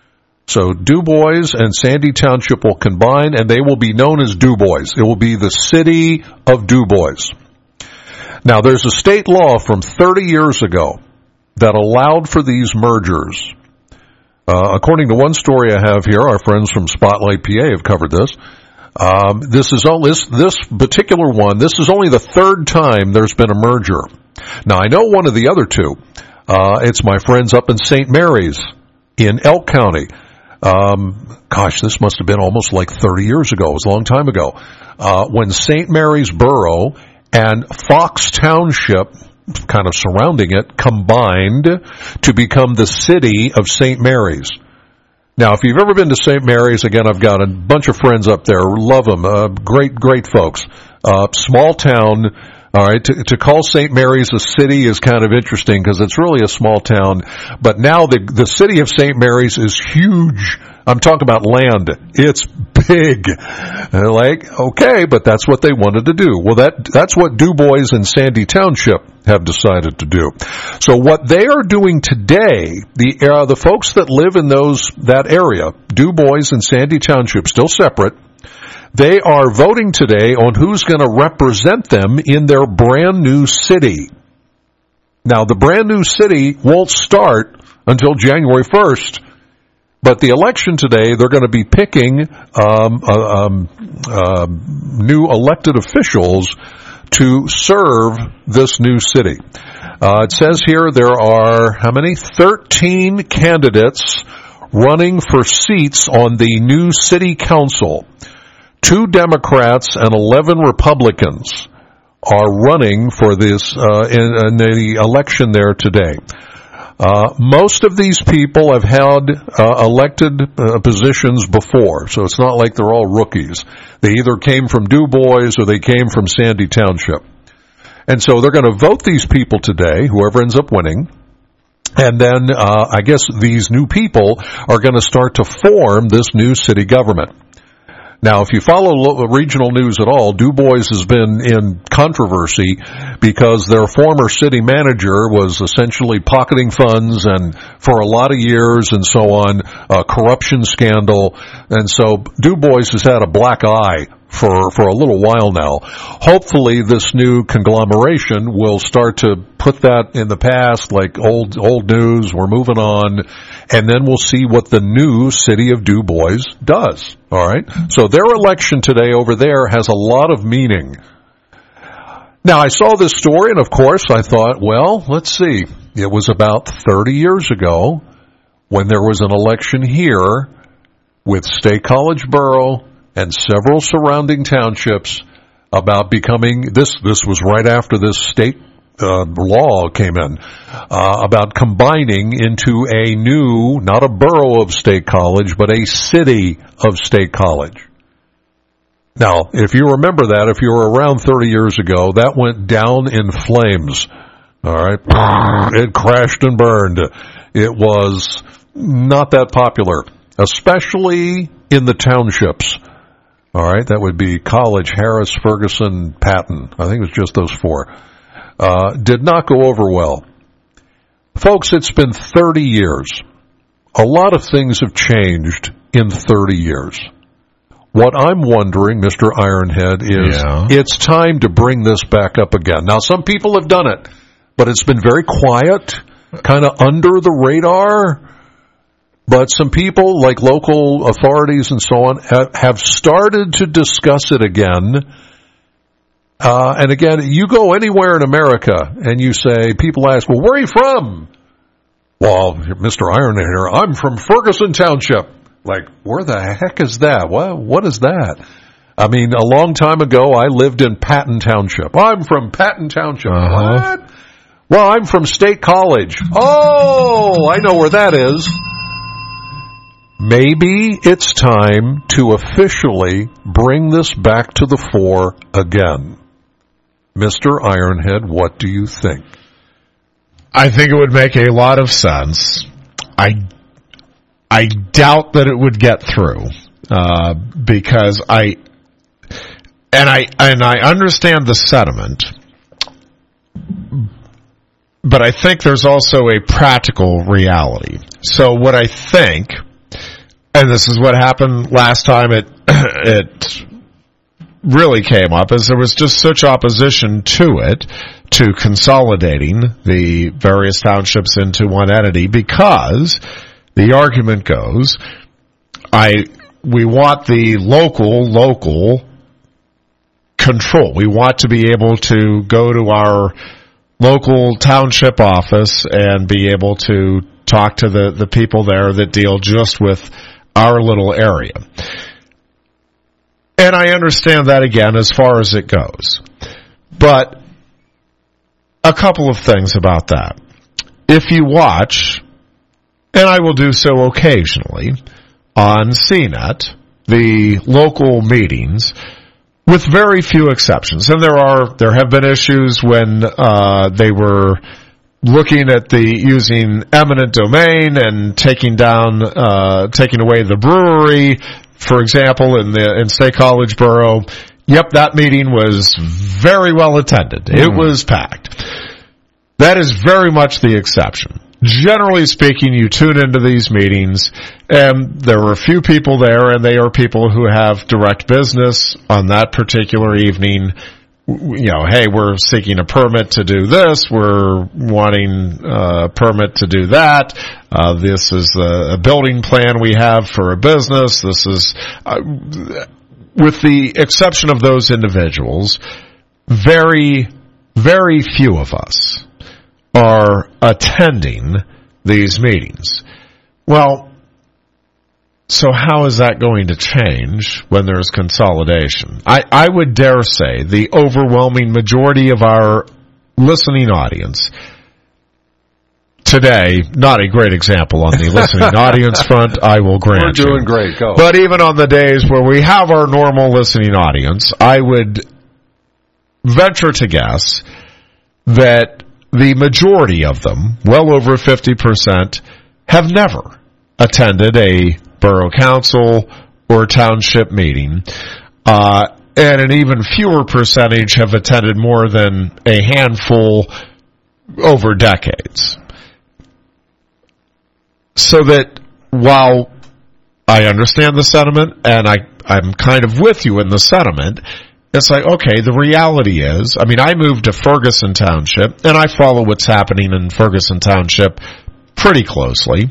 So Du Bois and Sandy Township will combine and they will be known as Du Bois. It will be the city of Du Bois. Now there's a state law from thirty years ago that allowed for these mergers. Uh, according to one story I have here, our friends from Spotlight P A have covered this. Um, this is all, this, this particular one, this is only the third time there's been a merger. Now, I know one of the other two. Uh, it's my friends up in Saint Mary's in Elk County. Um, gosh, this must have been almost like thirty years ago. It was a long time ago. Uh, when Saint Mary's Borough and Fox Township, kind of surrounding it, combined to become the city of Saint Mary's. Now, if you've ever been to Saint Mary's, again, I've got a bunch of friends up there. Love them. Uh, great, great folks. Uh, small town. All right. To, to call Saint Mary's a city is kind of interesting because it's really a small town. But now the, the city of Saint Mary's is huge. I'm talking about land. It's big. And like, okay, but that's what they wanted to do. Well, that, that's what Du Bois and Sandy Township have decided to do. So what they are doing today, the, uh, the folks that live in those, that area, Du Bois and Sandy Township, still separate, they are voting today on who's going to represent them in their brand new city. Now, the brand new city won't start until January first. But the election today, they're going to be picking um, uh, um, uh, new elected officials to serve this new city. Uh, it says here there are, how many? thirteen candidates running for seats on the new city council. Two Democrats and eleven Republicans are running for this uh, in, in the election there today. Uh, most of these people have held uh, elected uh, positions before, so it's not like they're all rookies. They either came from Du Bois or they came from Sandy Township. And so they're going to vote these people today, whoever ends up winning. And then uh, I guess these new people are going to start to form this new city government. Now, if you follow lo- regional news at all, Du Bois has been in controversy because their former city manager was essentially pocketing funds and for a lot of years and so on, a corruption scandal. And so Du Bois has had a black eye for, for a little while now. Hopefully this new conglomeration will start to put that in the past, like old, old news, we're moving on, and then we'll see what the new city of Du Bois does. All right? So their election today over there has a lot of meaning. Now, I saw this story, and of course I thought, well, let's see. It was about thirty years ago when there was an election here with State College Borough and several surrounding townships about becoming, this, this was right after this state uh, law came in, uh, about combining into a new, not a borough of State College, but a city of State College. Now, if you remember that, if you were around thirty years ago, that went down in flames. All right? It crashed and burned. it was not that popular, especially in the townships. All right, that would be College, Harris, Ferguson, Patton. I think it was just those four. Uh, did not go over well. Folks, it's been thirty years. A lot of things have changed in thirty years. What I'm wondering, Mister Ironhead, is Yeah. it's time to bring this back up again. Now, some people have done it, but it's been very quiet, kind of under the radar. But some people, like local authorities and so on, have, have started to discuss it again. Uh, and again, you go anywhere in America and you say, people ask, well, where are you from? Well, Mister Ironhead here, I'm from Ferguson Township. Like, where the heck is that? What, what is that? I mean, a long time ago, I lived in Patton Township. I'm from Patton Township. Uh-huh. What? Well, I'm from State College. Oh, I know where that is. Maybe it's time to officially bring this back to the fore again. Mister Ironhead, what do you think? I think it would make a lot of sense. I I doubt that it would get through uh, because I and I and I understand the sentiment, but I think there's also a practical reality. So what I think, and this is what happened last time it it really came up, is there was just such opposition to it, to consolidating the various townships into one entity, because the argument goes, I we want the local, local control. We want to be able to go to our local township office and be able to talk to the, the people there that deal just with our little area. And I understand that, again, as far as it goes. But a couple of things about that. If you watch, and I will do so occasionally, on C net, the local meetings, with very few exceptions, and there are there have been issues when uh, they were looking at the using eminent domain and taking down, uh, taking away the brewery, for example, in the in State College Borough. Yep, that meeting was very well attended. It mm. was packed. That is very much the exception. Generally speaking, you tune into these meetings, and there are a few people there, and they are people who have direct business on that particular evening. You know, hey, we're seeking a permit to do this. We're wanting a permit to do that. Uh, this is a, a building plan we have for a business. This is, uh, with the exception of those individuals, very, very few of us are attending these meetings. Well, so how is that going to change when there's consolidation? I, I would dare say the overwhelming majority of our listening audience today, not a great example on the listening audience front, I will grant you. We're doing great, go. But even on the days where we have our normal listening audience, I would venture to guess that the majority of them, well over fifty percent, have never attended a borough council or township meeting, uh, and an even fewer percentage have attended more than a handful over decades. So that while I understand the sentiment, and I, I'm kind of with you in the sentiment, it's like, okay, the reality is, I mean, I moved to Ferguson Township, and I follow what's happening in Ferguson Township pretty closely.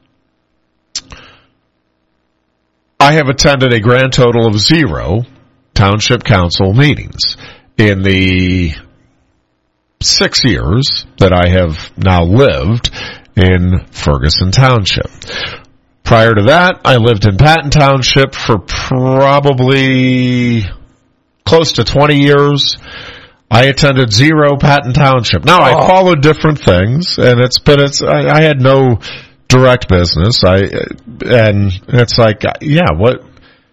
I have attended a grand total of zero township council meetings in the six years that I have now lived in Ferguson Township. Prior to that, I lived in Patton Township for probably close to twenty years. I attended zero Patton Township. Now, I followed different things, and it's been, it's, I, I had no direct business. I, and it's like, yeah, what,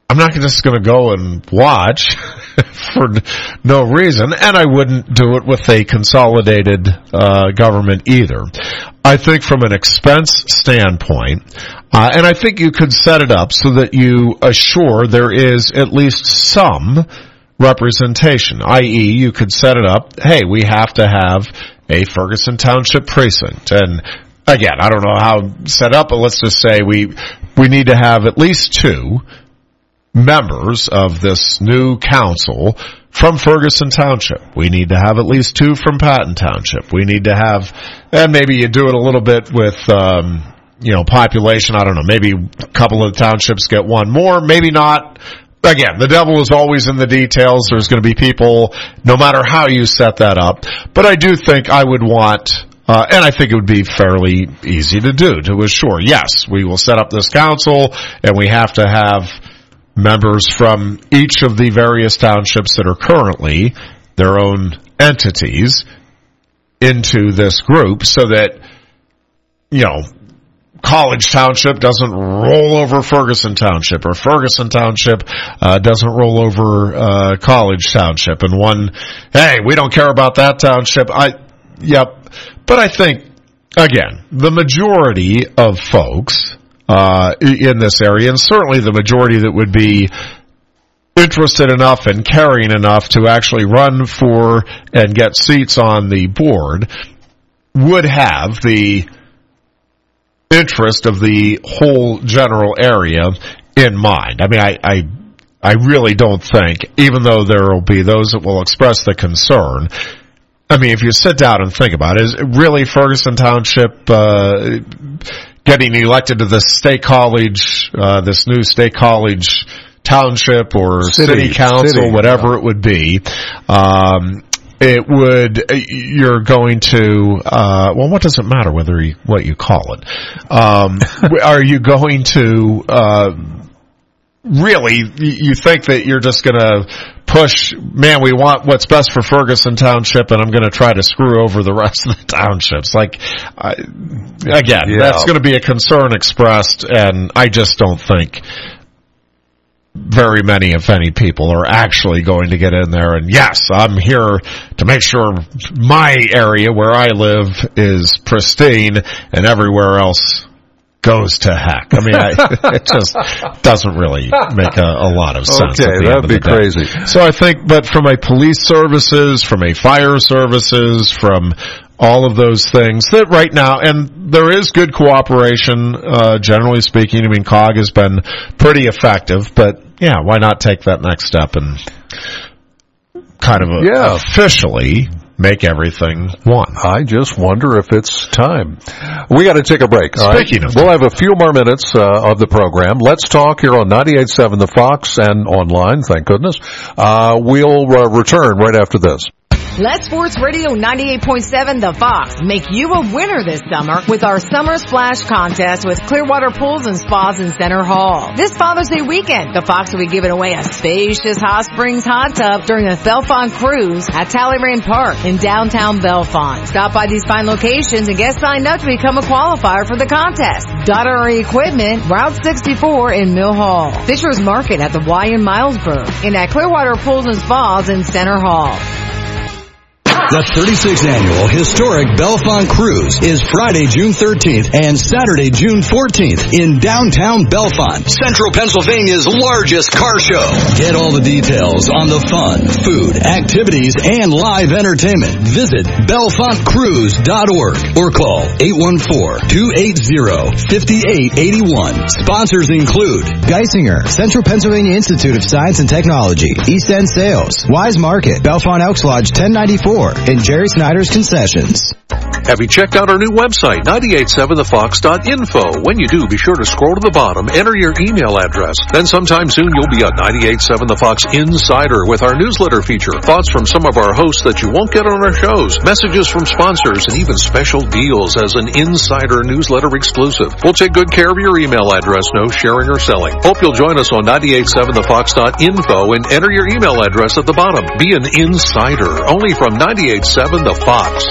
I'm not just going to go and watch for no reason, and I wouldn't do it with a consolidated uh, government either. I think from an expense standpoint, uh, and I think you could set it up so that you assure there is at least some representation, that is you could set it up, hey, we have to have a Ferguson Township precinct. And again, I don't know how set up, but let's just say we we need to have at least two members of this new council from Ferguson Township. We need to have at least two from Patton Township. We need to have, and maybe you do it a little bit with, um, you know, population. I don't know, maybe a couple of townships get one more, maybe not. Again, the devil is always in the details. There's going to be people, no matter how you set that up. But I do think I would want, uh, and I think it would be fairly easy to do, to assure, yes, we will set up this council, and we have to have members from each of the various townships that are currently their own entities into this group so that, you know, College Township doesn't roll over Ferguson Township, or Ferguson Township uh, doesn't roll over uh, College Township. And one, hey, we don't care about that township. I, yep. But I think, again, the majority of folks Uh, in this area, and certainly the majority that would be interested enough and caring enough to actually run for and get seats on the board, would have the interest of the whole general area in mind. I mean, I, I, I really don't think, even though there will be those that will express the concern, I mean, if you sit down and think about it, is really Ferguson Township, uh, getting elected to the state college, uh, this new state college township or city, city council, city, whatever yeah. it would be, um, it would, you're going to, uh, well, what does it matter whether you, what you call it? Um, are you going to, uh, really, you think that you're just going to push, man, we want what's best for Ferguson Township, and I'm going to try to screw over the rest of the townships. Like, I, again, yeah. that's going to be a concern expressed, and I just don't think very many, if any, people are actually going to get in there and, yes, I'm here to make sure my area where I live is pristine and everywhere else goes to heck. I mean, I, it just doesn't really make a, a lot of sense. Okay, that'd be crazy. So I think, but from a police services, from a fire services, from all of those things that right now, and there is good cooperation, uh, generally speaking. I mean, C O G has been pretty effective, but yeah, why not take that next step and kind of a, yeah. officially make everything one. I just wonder if it's time. We got to take a break. Speaking right? of, we'll have a few more minutes uh, of the program. Let's talk here on ninety-eight point seven The Fox and online. Thank goodness. Uh, we'll uh, return right after this. Let Sports Radio ninety-eight point seven The Fox make you a winner this summer with our Summer Splash Contest with Clearwater Pools and Spas in Center Hall. This Father's Day weekend, the Fox will be giving away a spacious hot springs hot tub during a Bellefonte cruise at Talleyrand Park in downtown Bellefonte. Stop by these fine locations and get signed up to become a qualifier for the contest. Daughtery Equipment, Route sixty-four in Mill Hall. Fisher's Market at the Y in Milesburg. And at Clearwater Pools and Spas in Center Hall. The thirty-sixth Annual Historic Bellefonte Cruise is Friday, June thirteenth and Saturday, June fourteenth in downtown Bellefonte, Central Pennsylvania's largest car show. Get all the details on the fun, food, activities, and live entertainment. Visit bellefonte cruise dot org or call eight one four, two eight zero, five eight eight one. Sponsors include Geisinger, Central Pennsylvania Institute of Science and Technology, East End Sales, Wise Market, Bellefonte Elks Lodge ten ninety-four, and Jerry Snyder's Concessions. Have you checked out our new website, ninety-eight point seven the fox dot info? When you do, be sure to scroll to the bottom, enter your email address. Then sometime soon you'll be a ninety-eight point seven The Fox Insider with our newsletter feature. Thoughts from some of our hosts that you won't get on our shows, messages from sponsors, and even special deals as an Insider newsletter exclusive. We'll take good care of your email address, no sharing or selling. Hope you'll join us on ninety-eight point seven the fox dot info and enter your email address at the bottom. Be an Insider, only from ninety-eight point seven The Fox.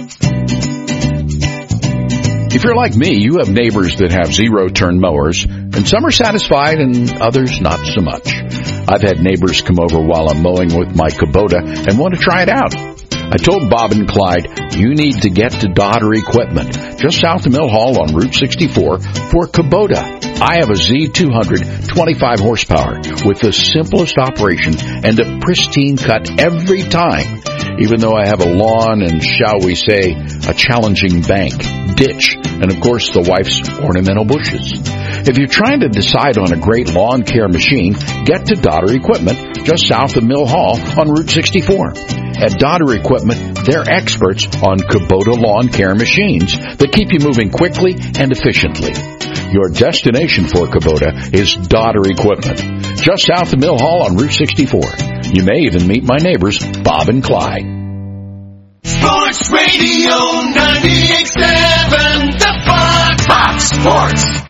If you're like me, you have neighbors that have zero-turn mowers, And some are satisfied and others not so much. I've had neighbors come over while I'm mowing with my Kubota and want to try it out. I told Bob and Clyde, you need to get to Dodder Equipment, just south of Mill Hall on Route sixty-four, for Kubota. I have a Z two hundred, twenty-five horsepower, with the simplest operation and a pristine cut every time, even though I have a lawn and, shall we say, a challenging bank, ditch, and of course the wife's ornamental bushes. If you're trying to decide on a great lawn care machine, get to Dodder Equipment, just south of Mill Hall on Route sixty-four. At Dodder Equipment, they're experts on Kubota lawn care machines that keep you moving quickly and efficiently. Your destination for Kubota is Dodder Equipment, just south of Mill Hall on Route sixty-four. You may even meet my neighbors, Bob and Clyde. Sports Radio ninety-eight point seven, the Fox. Fox Sports.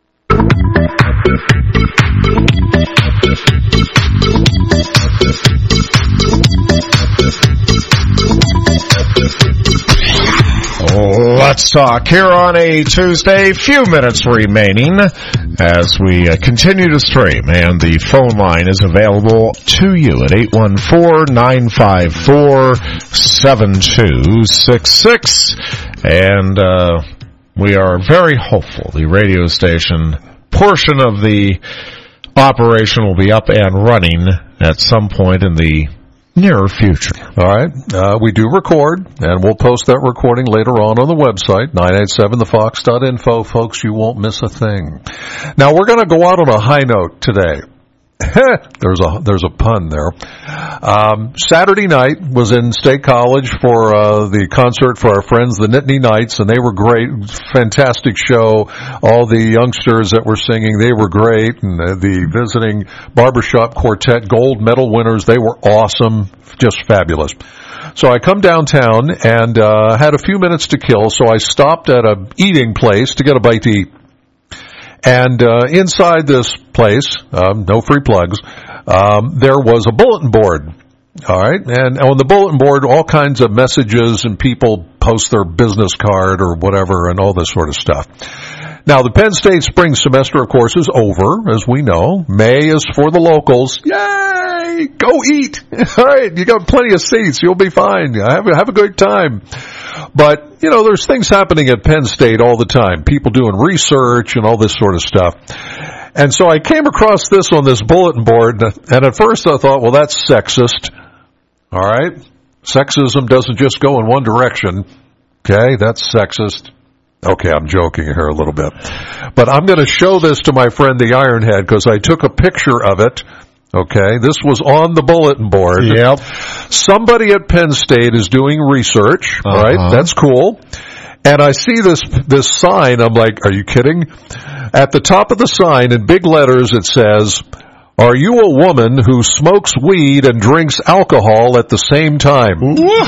Let's talk here on a Tuesday. Few minutes remaining as we uh, continue to stream, and the phone line is available to you at eight one four, nine five four, seven two six six. And uh, we are very hopeful the radio station portion of the operation will be up and running at some point in the near future. All right. Uh, we do record, and we'll post that recording later on on the website, nine eight seven the fox dot info. Folks, you won't miss a thing. Now, we're going to go out on a high note today. there's a there's a pun there. Um, Saturday night was in State College for uh, the concert for our friends, the Nittany Knights, and they were great. Fantastic show. All the youngsters that were singing, they were great, and the, the visiting barbershop quartet gold medal winners, they were awesome, just fabulous. So I come downtown and uh, had a few minutes to kill, so I stopped at a eating place to get a bite to eat. And uh, inside this place, um, no free plugs, um, there was a bulletin board. All right, and on the bulletin board, all kinds of messages, and people post their business card or whatever, and all this sort of stuff. Now, the Penn State spring semester, of course, is over, as we know. May is for the locals. Yay! Go eat! All right, you got plenty of seats. You'll be fine. Have a, have a good time. But, you know, there's things happening at Penn State all the time. People doing research and all this sort of stuff. And so I came across this on this bulletin board, and at first I thought, well, that's sexist. All right? Sexism doesn't just go in one direction. Okay, that's sexist. Okay, I'm joking here a little bit. But I'm going to show this to my friend the Ironhead because I took a picture of it. Okay, this was on the bulletin board. Yep. Somebody at Penn State is doing research, uh-huh. right? That's cool. And I see this this sign. I'm like, are you kidding? At the top of the sign, in big letters, it says, "Are you a woman who smokes weed and drinks alcohol at the same time?"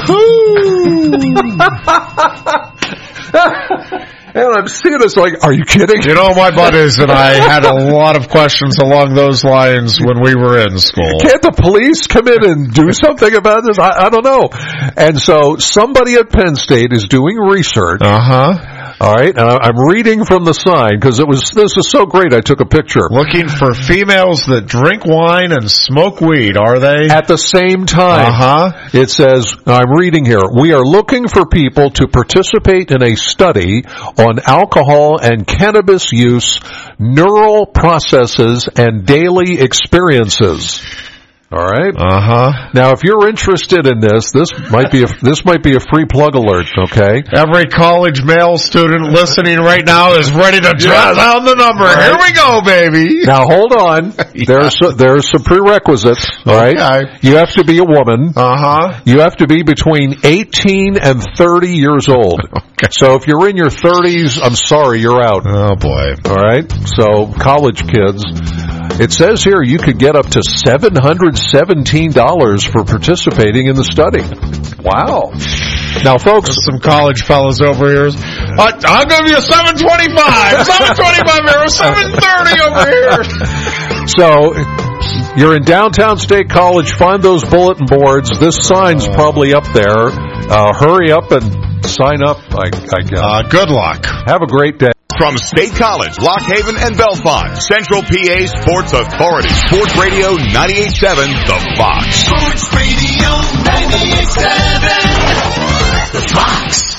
Woohoo! And I'm seeing this like, are you kidding? You know, my buddies and I had a lot of questions along those lines when we were in school. Can't the police come in and do something about this? I, I don't know. And so somebody at Penn State is doing research. Uh-huh. All right, and I'm reading from the sign because it was this is so great. I took a picture. Looking for females that drink wine and smoke weed, are they? At the same time. Uh-huh. It says, I'm reading here, we are looking for people to participate in a study on alcohol and cannabis use, neural processes, and daily experiences. All right. Uh-huh. Now, if you're interested in this, this might be a, this might be a free plug alert, okay? Every college male student listening right now is ready to jot down the number. Right. Here we go, baby. Now, hold on. yeah. There's a, there's some prerequisites, all right? Okay. You have to be a woman. Uh-huh. You have to be between eighteen and thirty years old. Okay. So if you're in your thirties, I'm sorry, you're out. Oh, boy. All right? So, college kids. It says here you could get up to seven hundred seventeen dollars for participating in the study. Wow. Now, folks. There's some college fellas over here. Uh, I'll give you seven twenty-five. seven twenty-five here. seven thirty over here. So, you're in downtown State College. Find those bulletin boards. This sign's probably up there. Uh, hurry up and sign up, I, I guess. Uh, good luck. Have a great day. From State College, Lock Haven, and Bellefonte, Central P A Sports Authority. Sports Radio ninety-eight point seven, The Fox. Sports Radio ninety-eight point seven, The Fox.